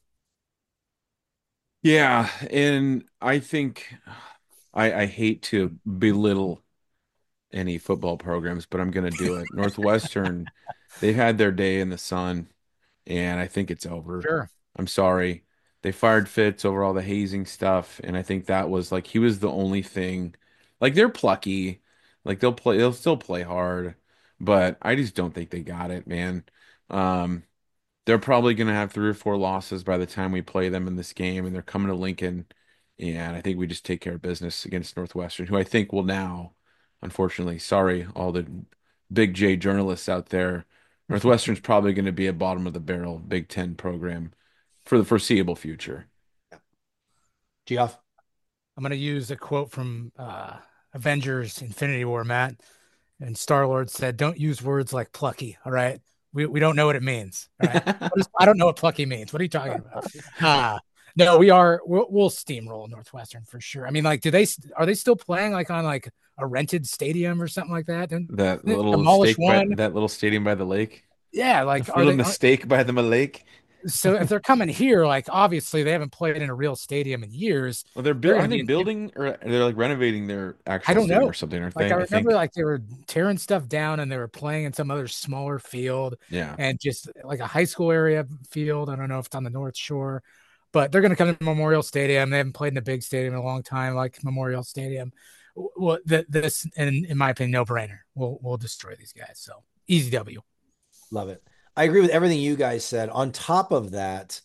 Yeah. And I think I hate to belittle any football programs, but I'm going to do it. Northwestern, they've had their day in the sun, and I think it's over. Sure. I'm sorry. They fired Fitz over all the hazing stuff, and I think that was like he was the only thing. Like, they're plucky, like they'll still play hard, but I just don't think they got it, man. They're probably gonna have 3 or 4 losses by the time we play them in this game, and they're coming to Lincoln, and I think we just take care of business against Northwestern, who I think will now, unfortunately, sorry, all the Big J journalists out there, Northwestern's probably going to be a bottom of the barrel Big Ten program for the foreseeable future. Geoff? I'm going to use a quote from Avengers Infinity War, Matt. And Star-Lord said, "Don't use words like plucky, all right? We don't know what it means. All right? I don't know what plucky means. What are you talking about?" No, we'll steamroll Northwestern for sure. I mean, like, are they still playing like on like a rented stadium or something like that? That little stadium by the lake. Yeah, like a little mistake by the lake. So if they're coming here, like obviously they haven't played in a real stadium in years. Well, are they building or they're like renovating their actual stadium or something? Aren't they? I remember like they were tearing stuff down and they were playing in some other smaller field. Yeah, and just like a high school area field. I don't know if it's on the North Shore, but they're going to come to Memorial Stadium. They haven't played in a big stadium in a long time, like Memorial Stadium. Well, this, in my opinion, no brainer. We'll destroy these guys. So easy W. Love it. I agree with everything you guys said. On top of that,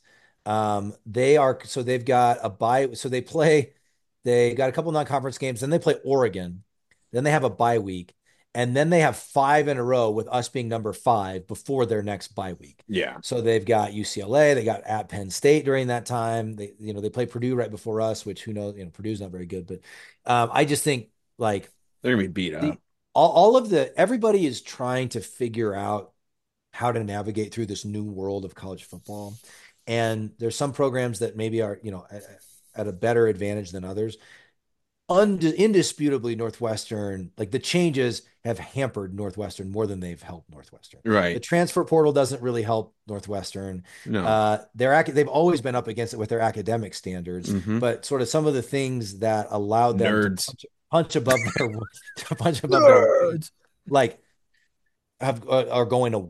they've got a bye. So they got a couple non-conference games, then they play Oregon, then they have a bye week, and then they have 5 in a row with us being number 5 before their next bye week. Yeah. So they've got UCLA, they got at Penn State during that time. They play Purdue right before us, which who knows, Purdue's not very good, but I just think like they're gonna be beat up. Everybody is trying to figure out how to navigate through this new world of college football. And there's some programs that maybe are, at a better advantage than others. Indisputably, Northwestern, like the changes have hampered Northwestern more than they've helped Northwestern. Right. The transfer portal doesn't really help Northwestern. No. They've always been up against it with their academic standards, but sort of some of the things that allowed them to punch above their words, like are going away.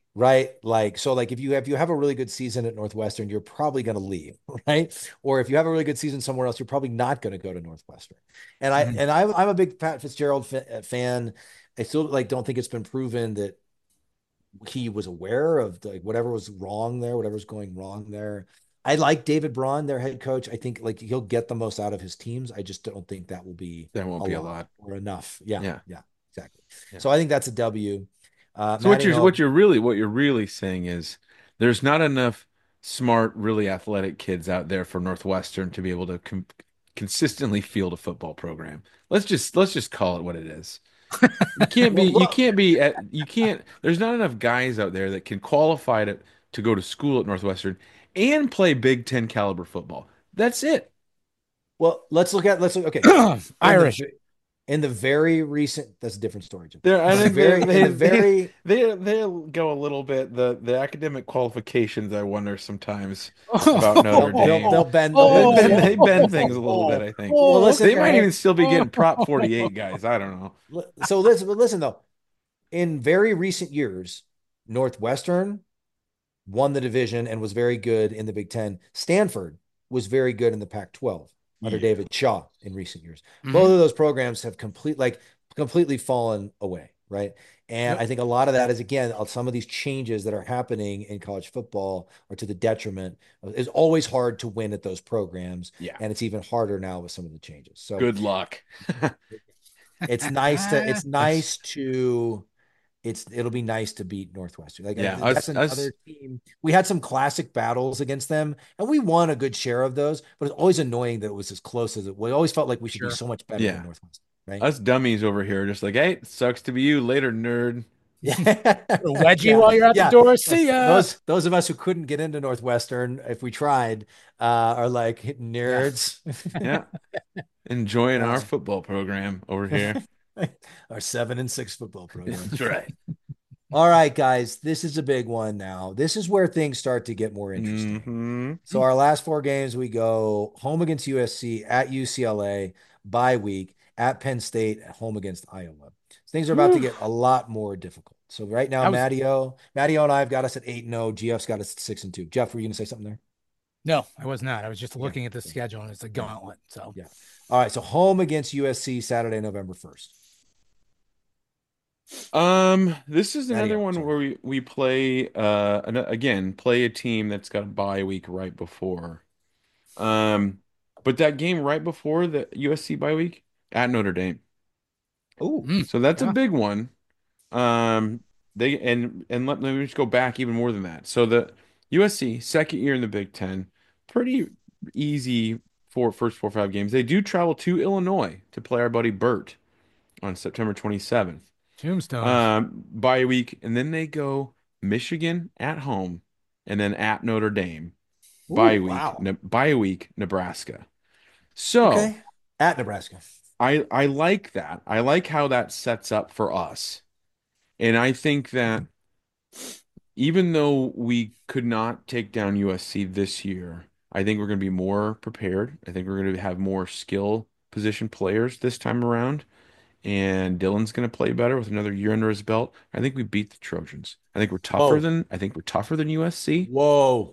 right? Like, so like if you have a really good season at Northwestern, you're probably going to leave, right? Or if you have a really good season somewhere else, you're probably not going to go to Northwestern. And Mhm. I'm a big Pat Fitzgerald fan. I still like don't think it's been proven that he was aware of like whatever was wrong there, whatever's going wrong there. I like David Braun, their head coach. I think like he'll get the most out of his teams. I just don't think that will be That won't a be a lot lot. or enough. Yeah, Yeah. yeah, exactly. Yeah. So I think that's a W. So Matty what Hall, you're really saying is there's not enough smart, really athletic kids out there for Northwestern to be able to consistently field a football program. Let's just call it what it is. well, look, You can't there's not enough guys out there that can qualify to go to school at Northwestern and play Big Ten caliber football. That's it. well, let's look. Okay, in Irish. the in the very recent, that's a different story, Jim. I In the think very in the very they'll go a little bit the academic qualifications. I wonder sometimes about Notre they'll Dame. bend They bend things a little bit, I think. well, listen, They might even still be getting Prop 48 guys. I don't know. so listen though. In very recent years, Northwestern won the division and was very good in the Big Ten. Stanford was very good in the Pac-12 under Yeah. David Shaw in recent years. Mhm. Both of those programs have completely fallen away, right? And Yep. I think a lot of that is again some of these changes that are happening in college football are to the detriment. It's always hard to win at those programs, Yeah. and it's even harder now with some of the changes. So Good luck. it'll be nice to beat Northwestern. Like Yeah, that's another team. We had some classic battles against them, and we won a good share of those. But it's always annoying that it was as close as it. We always felt like we should be Sure. so much better Yeah. than Northwestern, right? Us dummies over here, just like, hey, sucks to be you later, nerd. Yeah, Wedgie while you're at the door. See ya. Those of us who couldn't get into Northwestern, if we tried, are like nerds. Yeah. Enjoying our Uh, football program over here. Our 7-6 football program. That's right. All right, guys, this is a big one now. This is where things start to get more interesting. Mm-hmm. So our last 4 games, we go home against USC, at UCLA, bye week, at Penn State, at home against Iowa. So things are about to get a lot more difficult. So right now, Mattio and I have got us at 8-0. GF's got us at 6-2. Jeff, were you going to say something there? No, I was not. I was just looking at the schedule and it's a gauntlet. So yeah. All right. So home against USC Saturday, November 1st. This is another one where we play again play a team that's got a bye week right before. But that game right before the USC bye week at Notre Dame. Oh, so that's a big one. They let me just go back even more than that. So the USC second year in the Big Ten, pretty easy for first 4 or 5 games. They do travel to Illinois to play our buddy Burt on September 27th. Tombstone. Bye week, and then they go Michigan at home, and then at Notre Dame. Bye week, Nebraska. So at Nebraska. I like that. I like how that sets up for us. And I think that even though we could not take down USC this year, I think we're going to be more prepared. I think we're going to have more skill position players this time around. And Dylan's going to play better with another year under his belt. I think we beat the Trojans. I think we're tougher than USC. Whoa.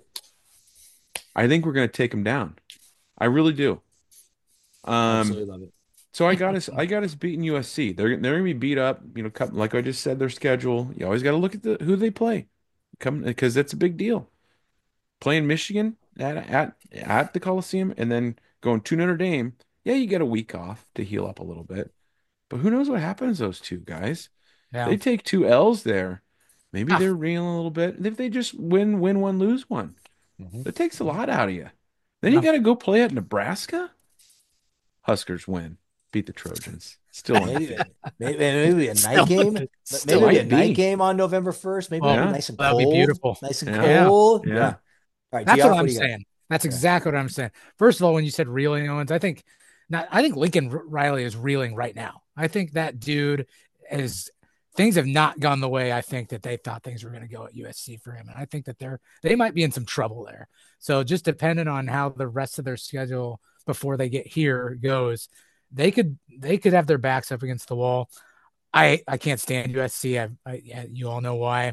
I think we're going to take them down. I really do. Absolutely love it. So I got us beating USC. They're going to be beat up, like I just said, their schedule. You always got to look at who they play. Because that's a big deal. Playing Michigan at the Coliseum and then going to Notre Dame. Yeah, you get a week off to heal up a little bit. But who knows what happens to those two guys? Yeah. They take 2 L's there. Maybe they're reeling a little bit. And if they just win one, lose one, that takes a lot out of you. Then you got to go play at Nebraska. Huskers win, beat the Trojans. Still maybe a night game. Maybe a night game on November 1st. Maybe nice and cold. That'd be beautiful. Nice and cold. Yeah. All right, that's Geoff, what I'm saying. That's exactly what I'm saying. First of all, when you said reeling, Owens, I think Lincoln Riley is reeling right now. I think that dude things have not gone the way I think that they thought things were going to go at USC for him. And I think that they might be in some trouble there. So just depending on how the rest of their schedule before they get here goes, they could have their backs up against the wall. I can't stand USC. You all know why.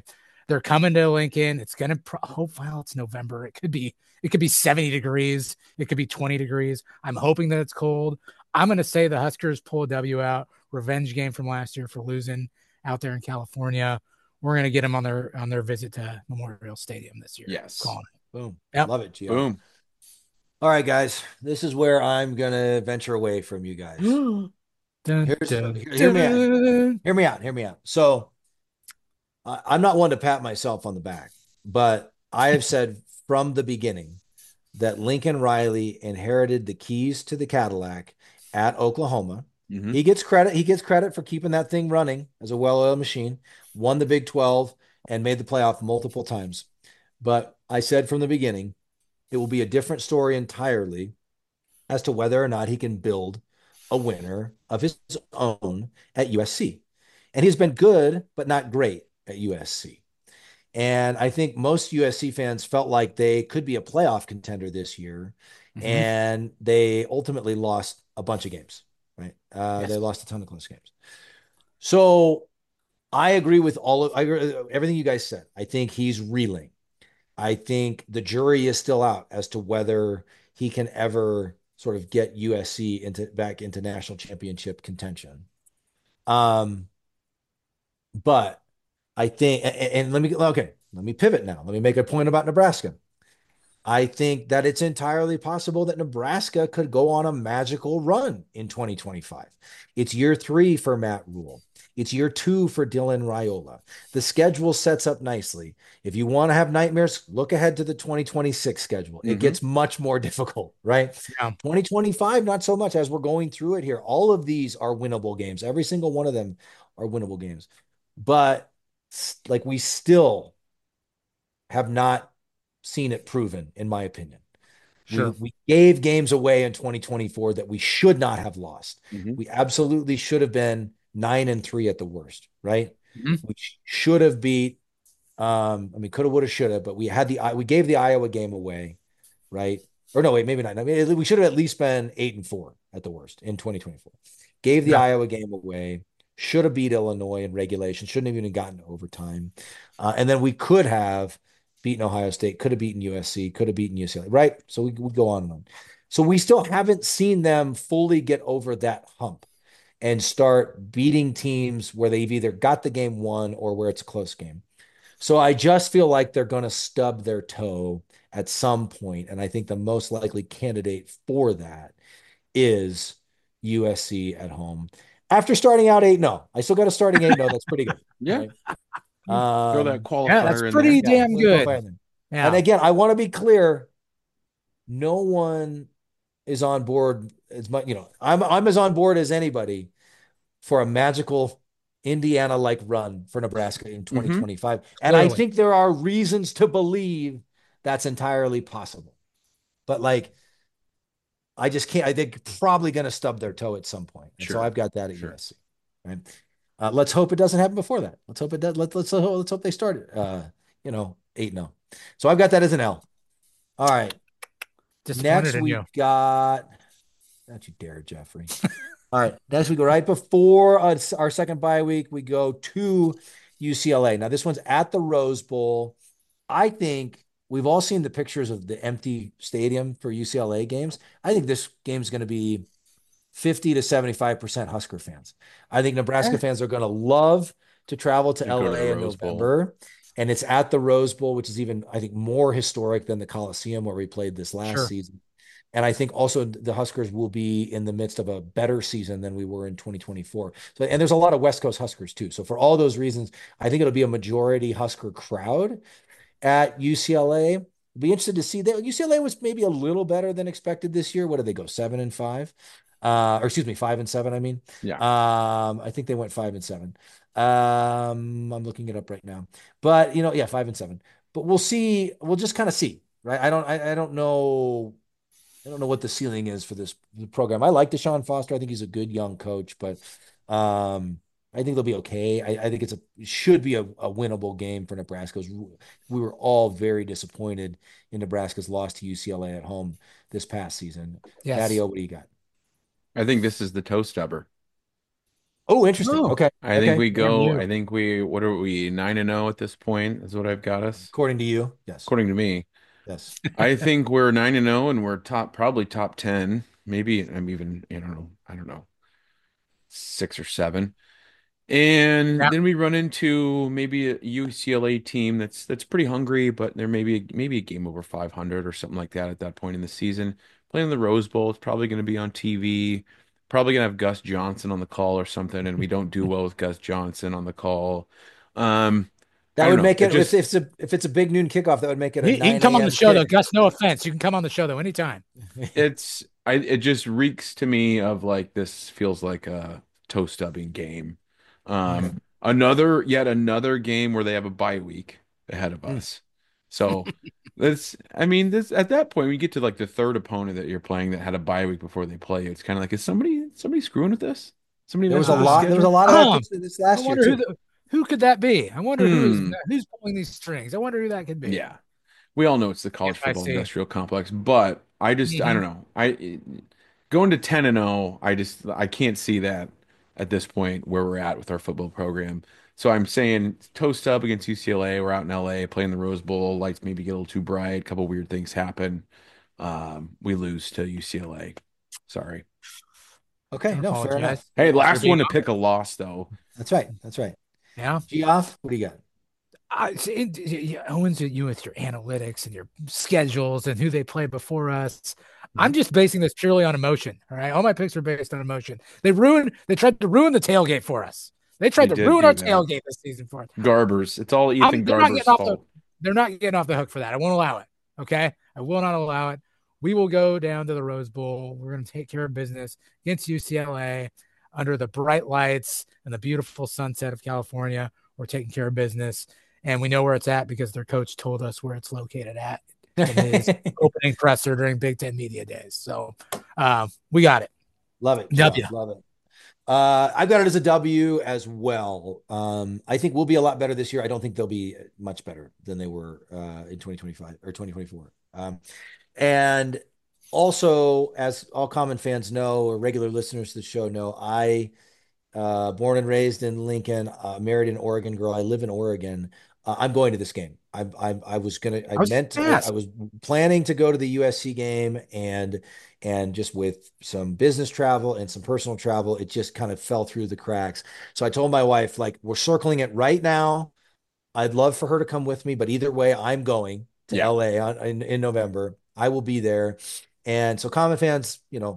They're coming to Lincoln. It's gonna well, it's November. It could be 70 degrees. It could be 20 degrees. I'm hoping that it's cold. I'm gonna say the Huskers pull a W out. Revenge game from last year for losing out there in California. We're gonna get them on their visit to Memorial Stadium this year. Yes. Calling it. Boom. Yep. Love it, Gio. Boom. All right, guys. This is where I'm gonna venture away from you guys. Hear me out. So I'm not one to pat myself on the back, but I have said from the beginning that Lincoln Riley inherited the keys to the Cadillac at Oklahoma. Mm-hmm. He gets credit. He gets credit for keeping that thing running as a well-oiled machine, won the Big 12 and made the playoff multiple times. But I said from the beginning, it will be a different story entirely as to whether or not he can build a winner of his own at USC. And he's been good, but not great at USC. And I think most USC fans felt like they could be a playoff contender this year. Mhm. And they ultimately lost a bunch of games, right? Yes. They lost a ton of close games. So I agree with everything you guys said. I think he's reeling. I think the jury is still out as to whether he can ever sort of get USC back into national championship contention. But I think, and let me pivot now. Let me make a point about Nebraska. I think that it's entirely possible that Nebraska could go on a magical run in 2025. It's year 3 for Matt Rule. It's year 2 for Dylan Raiola. The schedule sets up nicely. If you want to have nightmares, look ahead to the 2026 schedule. It gets much more difficult, right? Yeah. 2025, not so much as we're going through it here. All of these are winnable games. Every single one of them are winnable games. But like we still have not seen it proven, in my opinion. Sure. We gave games away in 2024 that we should not have lost. Mm-hmm. We absolutely should have been 9-3 at the worst, right? Mm-hmm. We should have beat, coulda, woulda, shoulda, but we gave the Iowa game away, right? Or no, wait, maybe not. I mean, we should have at least been 8-4 at the worst in 2024. Gave the Iowa game away. Should have beat Illinois in regulation. Shouldn't have even gotten to overtime. And then we could have beaten Ohio State, could have beaten USC, could have beaten UCLA, right? So we go on and on. So we still haven't seen them fully get over that hump and start beating teams where they've either got the game won or where it's a close game. So I just feel like they're going to stub their toe at some point. And I think the most likely candidate for that is USC at home. After starting out 8-0, I still got a starting 8-0. That's pretty good. Yeah. Right? Throw that qualifier Yeah, that's in pretty there. damn good. Yeah. And again, I want to be clear. No one is on board as much, I'm as on board as anybody for a magical Indiana-like run for Nebraska in 2025. And I think there are reasons to believe that's entirely possible. But I just can't. I think probably going to stub their toe at some point. And so I've got that at USC. Right. Let's hope it doesn't happen before that. Let's hope it does. Let's hope they start 8-0. So I've got that as an L. All right. Next we got. Don't you dare, Jeffrey. All right. Next we go right before our second bye week. We go to UCLA. Now this one's at the Rose Bowl. I think we've all seen the pictures of the empty stadium for UCLA games. I think this game's going to be 50 to 75% Husker fans. I think Nebraska fans are going to love to travel to LA in November. And it's at the Rose Bowl, which is even, I think, more historic than the Coliseum where we played this last season. And I think also the Huskers will be in the midst of a better season than we were in 2024. So, and there's a lot of West Coast Huskers too. So for all those reasons, I think it'll be a majority Husker crowd at UCLA. Be interested to see that UCLA was maybe a little better than expected this year. What did they go? 7-5? Or excuse me, 5-7. I mean, I think they went 5-7. I'm looking it up right now, but 5-7. But we'll see. We'll just kind of see, right? I don't know. I don't know what the ceiling is for this program. I like Deshaun Foster. I think he's a good young coach, but I think they'll be okay. I think it should be a winnable game for Nebraska. We were all very disappointed in Nebraska's loss to UCLA at home this past season. Patio, what do you got? I think this is the toe stubber. Oh, interesting. Oh, Okay. I think Okay. we damn go. you. I think what are we 9-0 at this point? Is what I've got us, According to you, yes. according to me. Yes. I think we're 9-0 and we're probably top 10. Maybe I'm even, I don't know, 6 or 7. Yeah. And then we run into maybe a UCLA team that's pretty hungry, but they're maybe a game over 500 or something like that at that point in the season. Playing the Rose Bowl, it's probably going to be on TV. Probably going to have Gus Johnson on the call or something, and we don't do well with Gus Johnson on the call. I That don't would know. make It it just if it's a big noon kickoff, that would make it a He can 9 come on the a.m. show though, kick. Gus. No offense, you can come on the show though anytime. it just reeks to me of like this feels like a toe stubbing game. Yet another game where they have a bye week ahead of us. So this at that point when you get to like the third opponent that you're playing that had a bye week before they play you, it's kind of like, is somebody screwing with this? Somebody There was messing a with the lot. There was a schedule? lot of that picture this I last year wonder too. who could that be? I wonder Hmm. who's pulling these strings. I wonder who that could be. Yeah. We all know it's the college I football see. industrial complex, but I don't know. Going to 10-0, I can't see that at this point where we're at with our football program. So I'm saying toast up against UCLA. We're out in LA playing the Rose Bowl. Lights maybe get a little too bright. A couple weird things happen. We lose to UCLA. Sorry. Okay, no, fair enough. Hey, last being one to pick a loss though. That's right. That's right. Yeah. Geoff, what do you got? Owens, you with your analytics and your schedules and who they play before us. I'm just basing this purely on emotion. All right. All my picks are based on emotion. They tried to ruin the tailgate for us. They tried They to did ruin do our that. tailgate this season for us. Garbers. It's all Ethan Garber's fault. They're not getting off the hook for that. I won't allow it. Okay. I will not allow it. We will go down to the Rose Bowl. We're going to take care of business against UCLA under the bright lights and the beautiful sunset of California. We're taking care of business. And we know where it's at because their coach told us where it's located at in his opening presser during Big Ten Media Days. So we got it. Love it. W. Love it. I've got it as a W as well. I think we'll be a lot better this year. I don't think they'll be much better than they were in 2025 or 2024. And also, as all common fans know, or regular listeners to the show know, I born and raised in Lincoln, married an Oregon girl. I live in Oregon. I'm going to this game. I was planning to go to the USC game, and just with some business travel and some personal travel, it just kind of fell through the cracks. So I told my wife, like, we're circling it right now. I'd love for her to come with me, but either way, I'm going to LA in November. I will be there. And so common fans,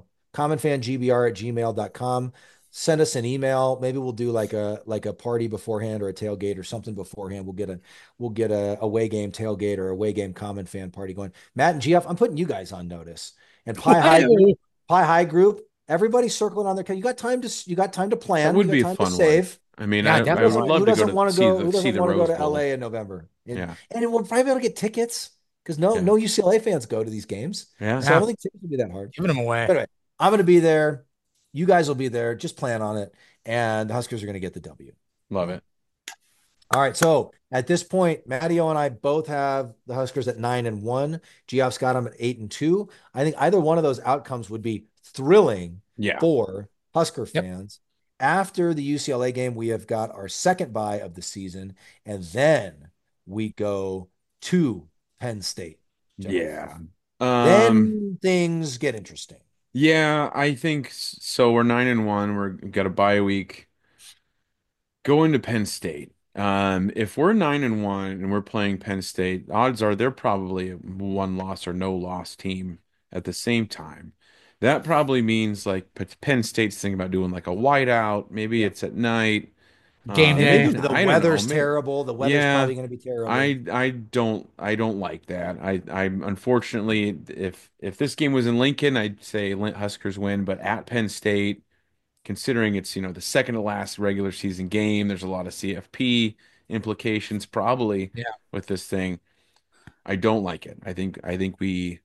commonfangbr@gmail.com. Send us an email. Maybe we'll do like a party beforehand or a tailgate or something beforehand. We'll get a away game tailgate or away game common fan party going. Matt and Geoff, I'm putting you guys on notice. And Pie High group, everybody circling on their. You got time to plan. That would be a time fun to save. one. I mean, Yeah, I would love to see the go Rose to Bowl. LA in November? Yeah. And we'll probably be able to get tickets because no UCLA fans go to these games. Yeah. So I don't think tickets will be that hard. Giving them away. But anyway, I'm going to be there. You guys will be there. Just plan on it. And the Huskers are going to get the W. Love it. All right. So at this point, Matteo and I both have the Huskers at 9-1. Geoff's got them at 8-2. I think either one of those outcomes would be thrilling for Husker fans. After the UCLA game, we have got our second bye of the season, and then we go to Penn State. Yeah. Then things get interesting. Yeah, I think so. We're 9-1. We've got a bye week. Going to Penn State. If we're 9-1 and we're playing Penn State, odds are they're probably a one loss or no loss team at the same time. That probably means like Penn State's thinking about doing like a whiteout. Maybe it's at night. Game day. Maybe the weather's terrible. The weather's probably going to be terrible. I don't like that. I'm unfortunately, if this game was in Lincoln, I'd say Huskers win. But at Penn State, considering it's the second to last regular season game, there's a lot of CFP implications probably with this thing. I don't like it. I think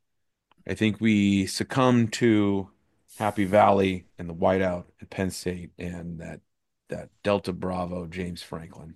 we succumb to Happy Valley and the whiteout at Penn State and that Delta Bravo James Franklin.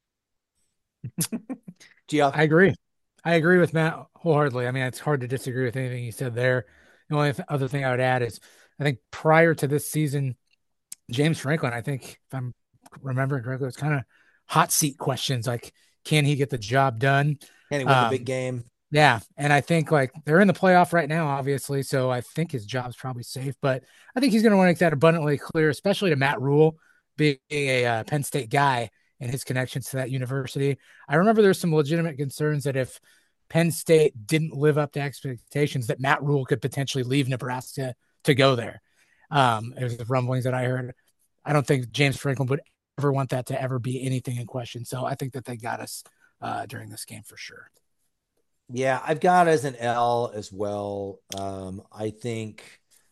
Geoff? I agree with Matt wholeheartedly. I mean, it's hard to disagree with anything he said there. The only other thing I would add is I think prior to this season, James Franklin, I think, if I'm remembering correctly, it's kind of hot seat questions like, can he get the job done? Can he win the big game? Yeah. And I think like they're in the playoff right now, obviously. So I think his job's probably safe, but I think he's going to want to make that abundantly clear, especially to Matt Rule, being a Penn State guy and his connections to that university. I remember there's some legitimate concerns that if Penn State didn't live up to expectations, that Matt Rule could potentially leave Nebraska to go there. There's the rumblings that I heard. I don't think James Franklin would ever want that to ever be anything in question. So I think that they got us during this game for sure. Yeah, I've got as an L as well. I think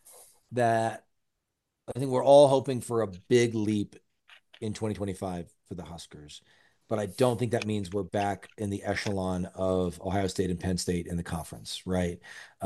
we're all hoping for a big leap in 2025 for the Huskers, but I don't think that means we're back in the echelon of Ohio State and Penn State in the conference, right?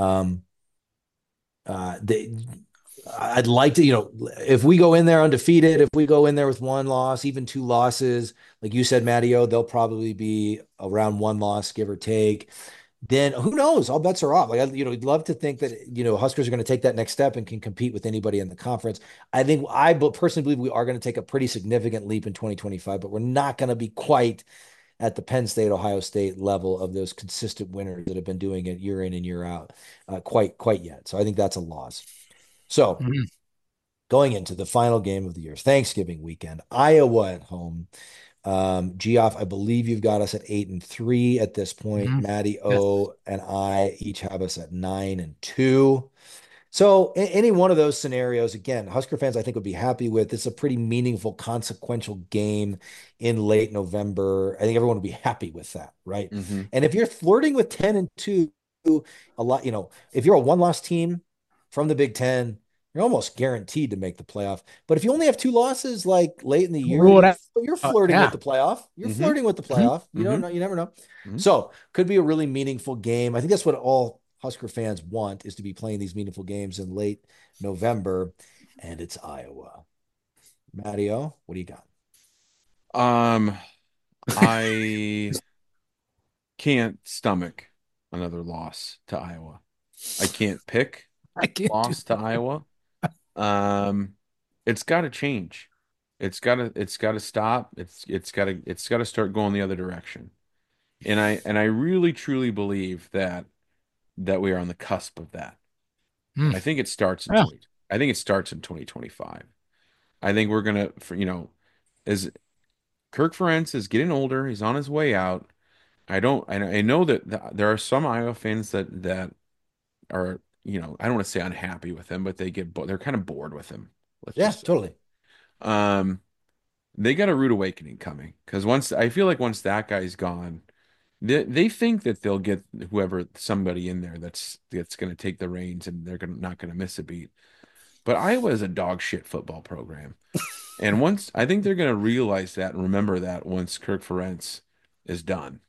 I'd like to, if we go in there undefeated, if we go in there with one loss, even two losses, like you said, Matteo, they'll probably be around one loss, give or take. Then who knows? All bets are off. Like, we'd love to think that, Huskers are going to take that next step and can compete with anybody in the conference. I personally believe we are going to take a pretty significant leap in 2025, but we're not going to be quite at the Penn State, Ohio State level of those consistent winners that have been doing it year in and year out, quite yet. So I think that's a loss. So going into the final game of the year, Thanksgiving weekend, Iowa at home. Geoff, I believe you've got us at 8-3 at this point. Matty O and I each have us at 9-2. So any one of those scenarios, again, Husker fans, I think would be happy with. It's a pretty meaningful, consequential game in late November. I think everyone would be happy with that, right? And if you're flirting with 10-2, a lot, if you're a one-loss team from the Big Ten, you're almost guaranteed to make the playoff. But if you only have two losses, like late in the year, you're flirting with the playoff. You're flirting with the playoff. You don't know. You never know. So could be a really meaningful game. I think that's what all Husker fans want, is to be playing these meaningful games in late November, and it's Iowa. Matteo, what do you got? I can't stomach another loss to Iowa. I can't pick loss to Iowa. It's got to change. It's got to stop. It's got to start going the other direction. And I really truly believe that we are on the cusp of that. I think it starts in I think it starts in 2025. I think we're gonna, as Kirk Ferentz is getting older, he's on his way out. I know that there are some Iowa fans that are, I don't want to say unhappy with him, but they're kind of bored with him. Totally. They got a rude awakening coming, because once that guy's gone, they think that they'll get somebody in there that's going to take the reins, and they're not going to miss a beat. But Iowa is a dog shit football program. And I think they're going to realize that and remember that once Kirk Ferentz is done.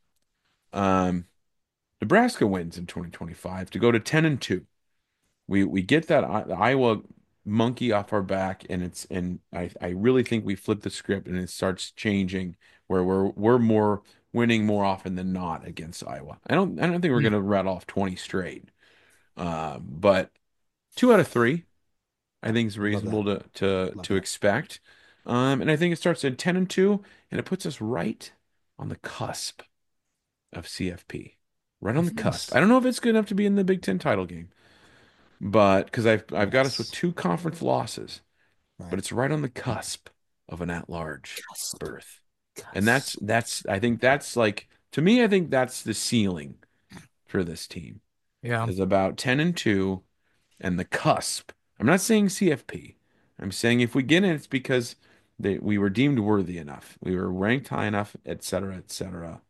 Nebraska wins in 2025 to go to 10-2. We get that Iowa monkey off our back, and I really think we flip the script and it starts changing, where we're more winning more often than not against Iowa. I don't think we're going to rattle off 20 straight. But 2 out of 3 I think is reasonable to expect. And I think it starts at 10-2, and it puts us right on the cusp of CFP. Right on the cusp. I don't know if it's good enough to be in the Big Ten title game, but because I've got us with 2 conference losses, but it's right on the cusp of an at-large berth. And that's I think that's like, to me, I think that's the ceiling for this team. Yeah. Is about 10-2 and the cusp. I'm not saying CFP. I'm saying if we get in, it's because we were deemed worthy enough. We were ranked high enough, et cetera, et cetera.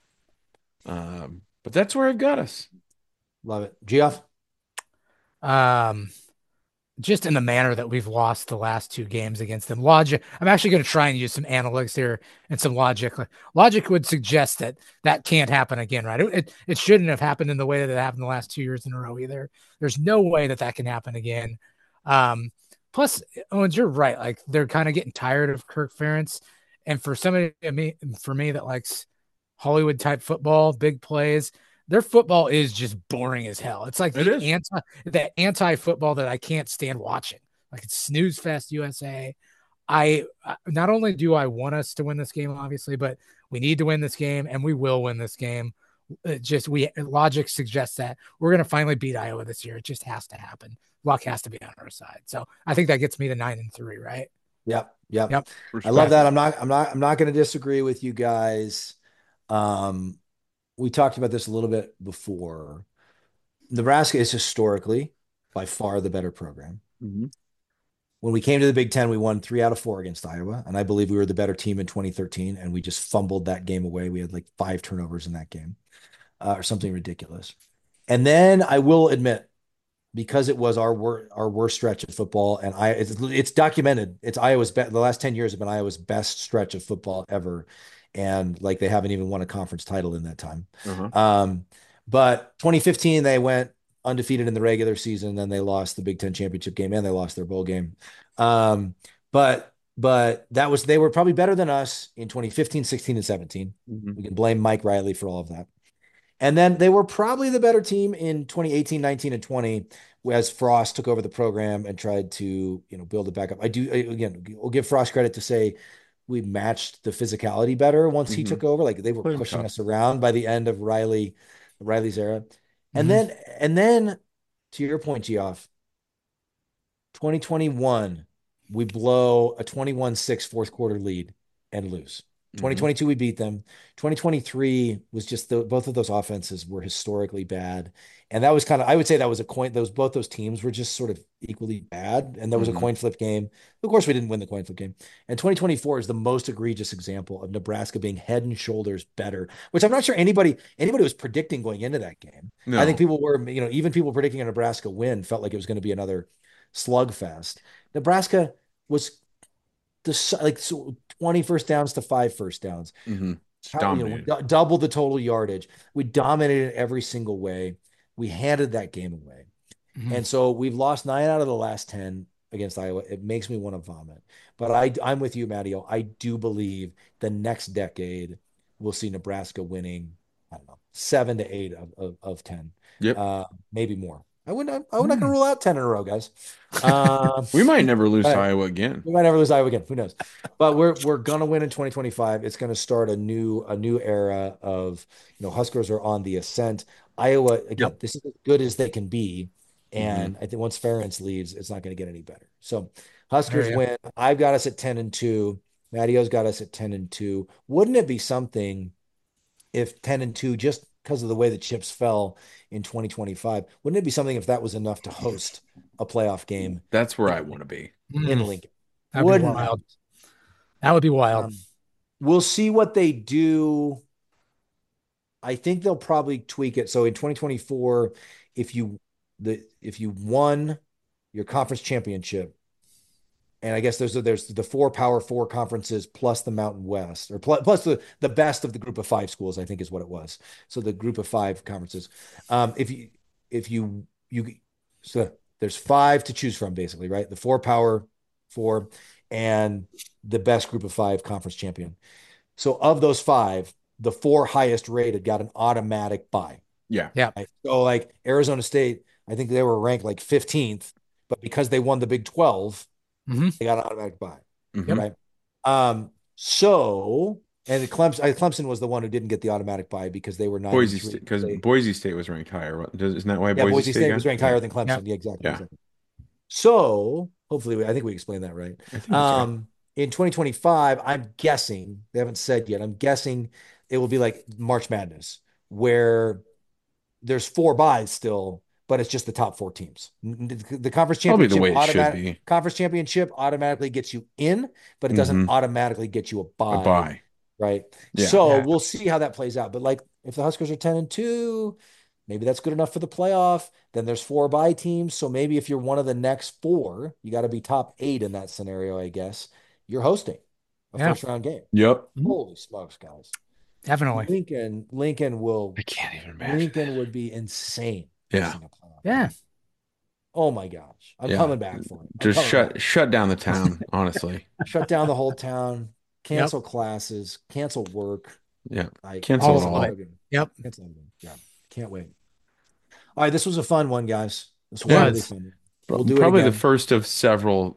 But that's where I've got us. Love it. Geoff? Just in the manner that we've lost the last 2 games against them. Logic. I'm actually going to try and use some analytics here and some logic. Logic would suggest that can't happen again, right? It shouldn't have happened in the way that it happened the last 2 years in a row either. There's no way that can happen again. Plus, Owens, you're right. Like, they're kind of getting tired of Kirk Ferentz. And for me that likes Hollywood type football, big plays, their football is just boring as hell. It's like the anti football that I can't stand watching. Like, it's snooze fest USA. I not only do I want us to win this game, obviously, but we need to win this game, and we will win this game. Logic suggests that we're going to finally beat Iowa this year. It just has to happen. Luck has to be on our side. So I think that gets me to 9-3, right? Yep. Respect. I love that. I'm not going to disagree with you guys. We talked about this a little bit before. Nebraska is historically by far the better program. Mhm. When we came to the Big Ten, we won 3 out of 4 against Iowa, and I believe we were the better team in 2013, and we just fumbled that game away. We had like 5 turnovers in that game, or something ridiculous. And then I will admit, because it was our worst stretch of football, and it's documented. It's the last 10 years have been Iowa's best stretch of football ever, and like they haven't even won a conference title in that time. But 2015 they went undefeated in the regular season, then they lost the Big Ten championship game and they lost their bowl game. But they were probably better than us in 2015, 16, and 17. Mhm. We can blame Mike Riley for all of that. And then they were probably the better team in 2018, 19, and 20, as Frost took over the program and tried to, build it back up. We'll give Frost credit to say we matched the physicality better once he Mhm. took over. Like they were Played him pushing tough. us around by the end of Riley's era. And Mhm. then to your point, Geoff, 2021, we blow a 21-6 fourth quarter lead and lose. 2022, we beat them. 2023 was just both of those offenses were historically bad. And that was I would say that was a coin. Both those teams were just sort of equally bad. And there was a Mhm. coin flip game. Of course, we didn't win the coin flip game. And 2024 is the most egregious example of Nebraska being head and shoulders better, which I'm not sure anybody was predicting going into that game. No. I think people were, even people predicting a Nebraska win felt like it was going to be another slugfest. Nebraska was 20 first downs to 5 first downs. Mhm. Double the total yardage. We dominated every single way. We handed that game away. Mhm. And so we've lost 9 out of the last 10 against Iowa. It makes me want to vomit. But I'm with you, Matteo. I do believe the next decade we'll see Nebraska winning, I don't know, 7 to 8 of 10. Yep. Maybe more. I'm not going to rule out 10 in a row, guys. We might never lose to right. Iowa again. We might never lose Iowa again. Who knows? But we're gonna win in 2025. It's gonna start a new era of Huskers are on the ascent. Iowa again. This is as good as they can be, and I think once Ferentz leaves, it's not going to get any better. So Huskers win. I've got us at 10-2. Matteo's got us at 10-2. Wouldn't it be something if 10-2 just because of the way the chips fell in 2025? Wouldn't it be something if that was enough to host a playoff game? That's where I want to be. In Lincoln. That'd be wild. That would be wild. We'll see what they do. I think they'll probably tweak it. So in 2024, if you won your conference championship, and I guess there's the 4 Power 4 conferences plus the Mountain West, or plus the best of the group of 5 schools, I think is what it was. So the group of 5 conferences. So there's 5 to choose from, basically, right? The 4 Power 4 and the best group of 5 conference champion. So of those 5, the 4 highest rated got an automatic bye. Yeah. Right? So like Arizona State, I think they were ranked like 15th, but because they won the Big 12, they got an automatic bye. Right. And Clemson was the one who didn't get the automatic bye because they were 9-3. Boise State, because Boise State was ranked higher. Isn't that why Boise State was ranked higher than Clemson? Yeah, exactly. Yeah. Exactly. So hopefully, I think we explained that right. In 2025, I'm guessing, they haven't said yet, I'm guessing it will be like March Madness, where there's 4 byes still, but it's just the top 4 teams. The conference championship, probably the way it should be. Conference championship automatically gets you in, but it doesn't automatically get you a bye. Right. Yeah. So we'll see how that plays out. But like if the Huskers are 10-2, maybe that's good enough for the playoff. Then there's 4 bye teams. So maybe if you're one of the next 4, you got to be top 8 in that scenario, I guess. You're hosting a first round game. Yep. Holy smokes, guys. Definitely. Lincoln will. I can't even imagine. Lincoln would be insane. Yeah. Oh my gosh. I'm coming back for it. Just shut down the town, honestly. Shut down the whole town. Cancel classes. Cancel work. Yeah. Cancel it all. Yep. Cancel everything. Yeah. Can't wait. All right. This was a fun one, guys. This was Yeah, really fun. We'll do probably it the again. first of several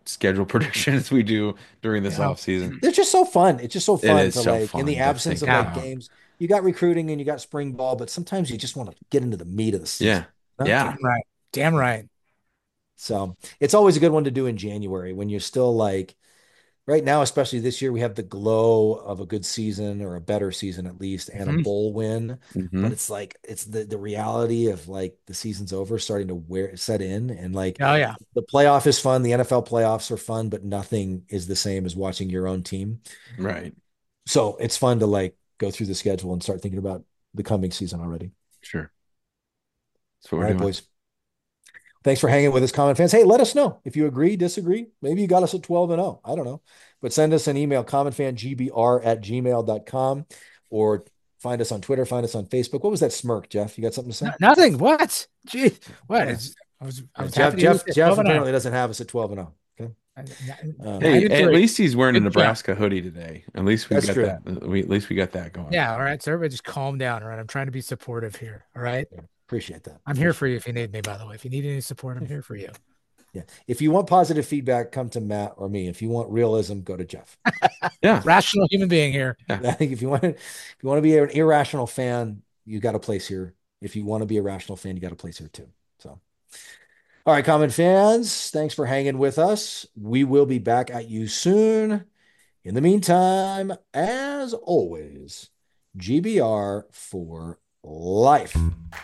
schedule predictions we do during this off season. They're just so fun. It's just so fun is to so like fun in the to absence of think like about. games. You got recruiting and you got spring ball, but sometimes you just want to get into the meat of the season. Yeah. Damn right. So it's always a good one to do in January when you're still like right now, especially this year, we have the glow of a good season or a better season at least, and a bowl win. But it's like it's the reality of like the season's over, starting to set in, and like the playoff is fun. The NFL playoffs are fun, but nothing is the same as watching your own team. Right. So it's fun to like go through the schedule and start thinking about the coming season already. Sure. That's what we're All right, doing. boys. Thanks for hanging with us, Common Fans. Hey, let us know if you agree, disagree. Maybe you got us at 12-0. I don't know. But send us an email, commonfangbr@gmail.com, or find us on Twitter, find us on Facebook. What was that smirk, Jeff? You got something to say? Nothing. What? Gee, what? Jeff apparently doesn't have us at 12-0. Okay. Hey, at least he's wearing a Nebraska hoodie today. At least we got true. that. At least we got that going. Yeah. All right. So everybody just calm down. All right. I'm trying to be supportive here. All right. Appreciate that. I'm here for you if you need me, by the way. If you need any support, I'm here for you. Yeah. If you want positive feedback, come to Matt or me. If you want realism, go to Jeff. Yeah. Rational human being here. Yeah. I think if you want to be an irrational fan, you got a place here. If you want to be a rational fan, you got a place here too. So, all right, Common Fans, thanks for hanging with us. We will be back at you soon. In the meantime, as always, GBR for life.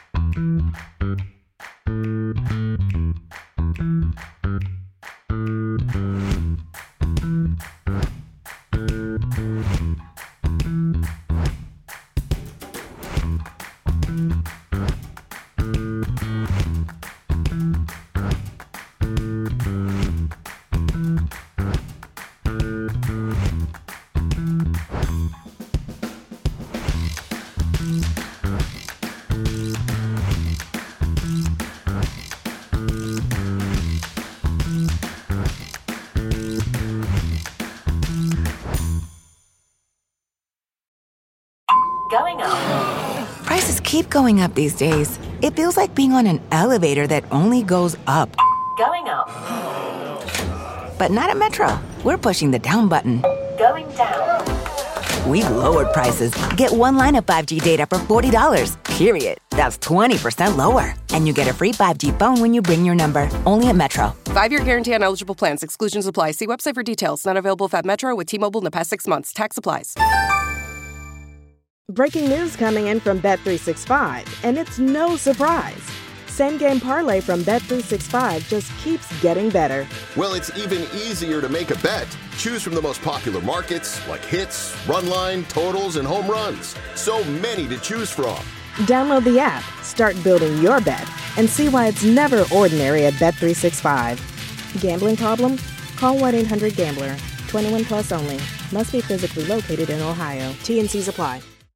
Going up. Prices keep going up these days. It feels like being on an elevator that only goes up. Going up. But not at Metro. We're pushing the down button. Going down. We've lowered prices. Get one line of 5G data for $40, period. That's 20% lower. And you get a free 5G phone when you bring your number. Only at Metro. 5-year guarantee on eligible plans. Exclusions apply. See website for details. Not available at Metro with T-Mobile in the past 6 months. Tax applies. Breaking news coming in from Bet365, and it's no surprise. Same Game Parlay from Bet365 just keeps getting better. Well, it's even easier to make a bet. Choose from the most popular markets like hits, run line, totals, and home runs. So many to choose from. Download the app, start building your bet, and see why it's never ordinary at Bet365. Gambling problem? Call 1-800-GAMBLER. 21 plus only. Must be physically located in Ohio. T&Cs apply.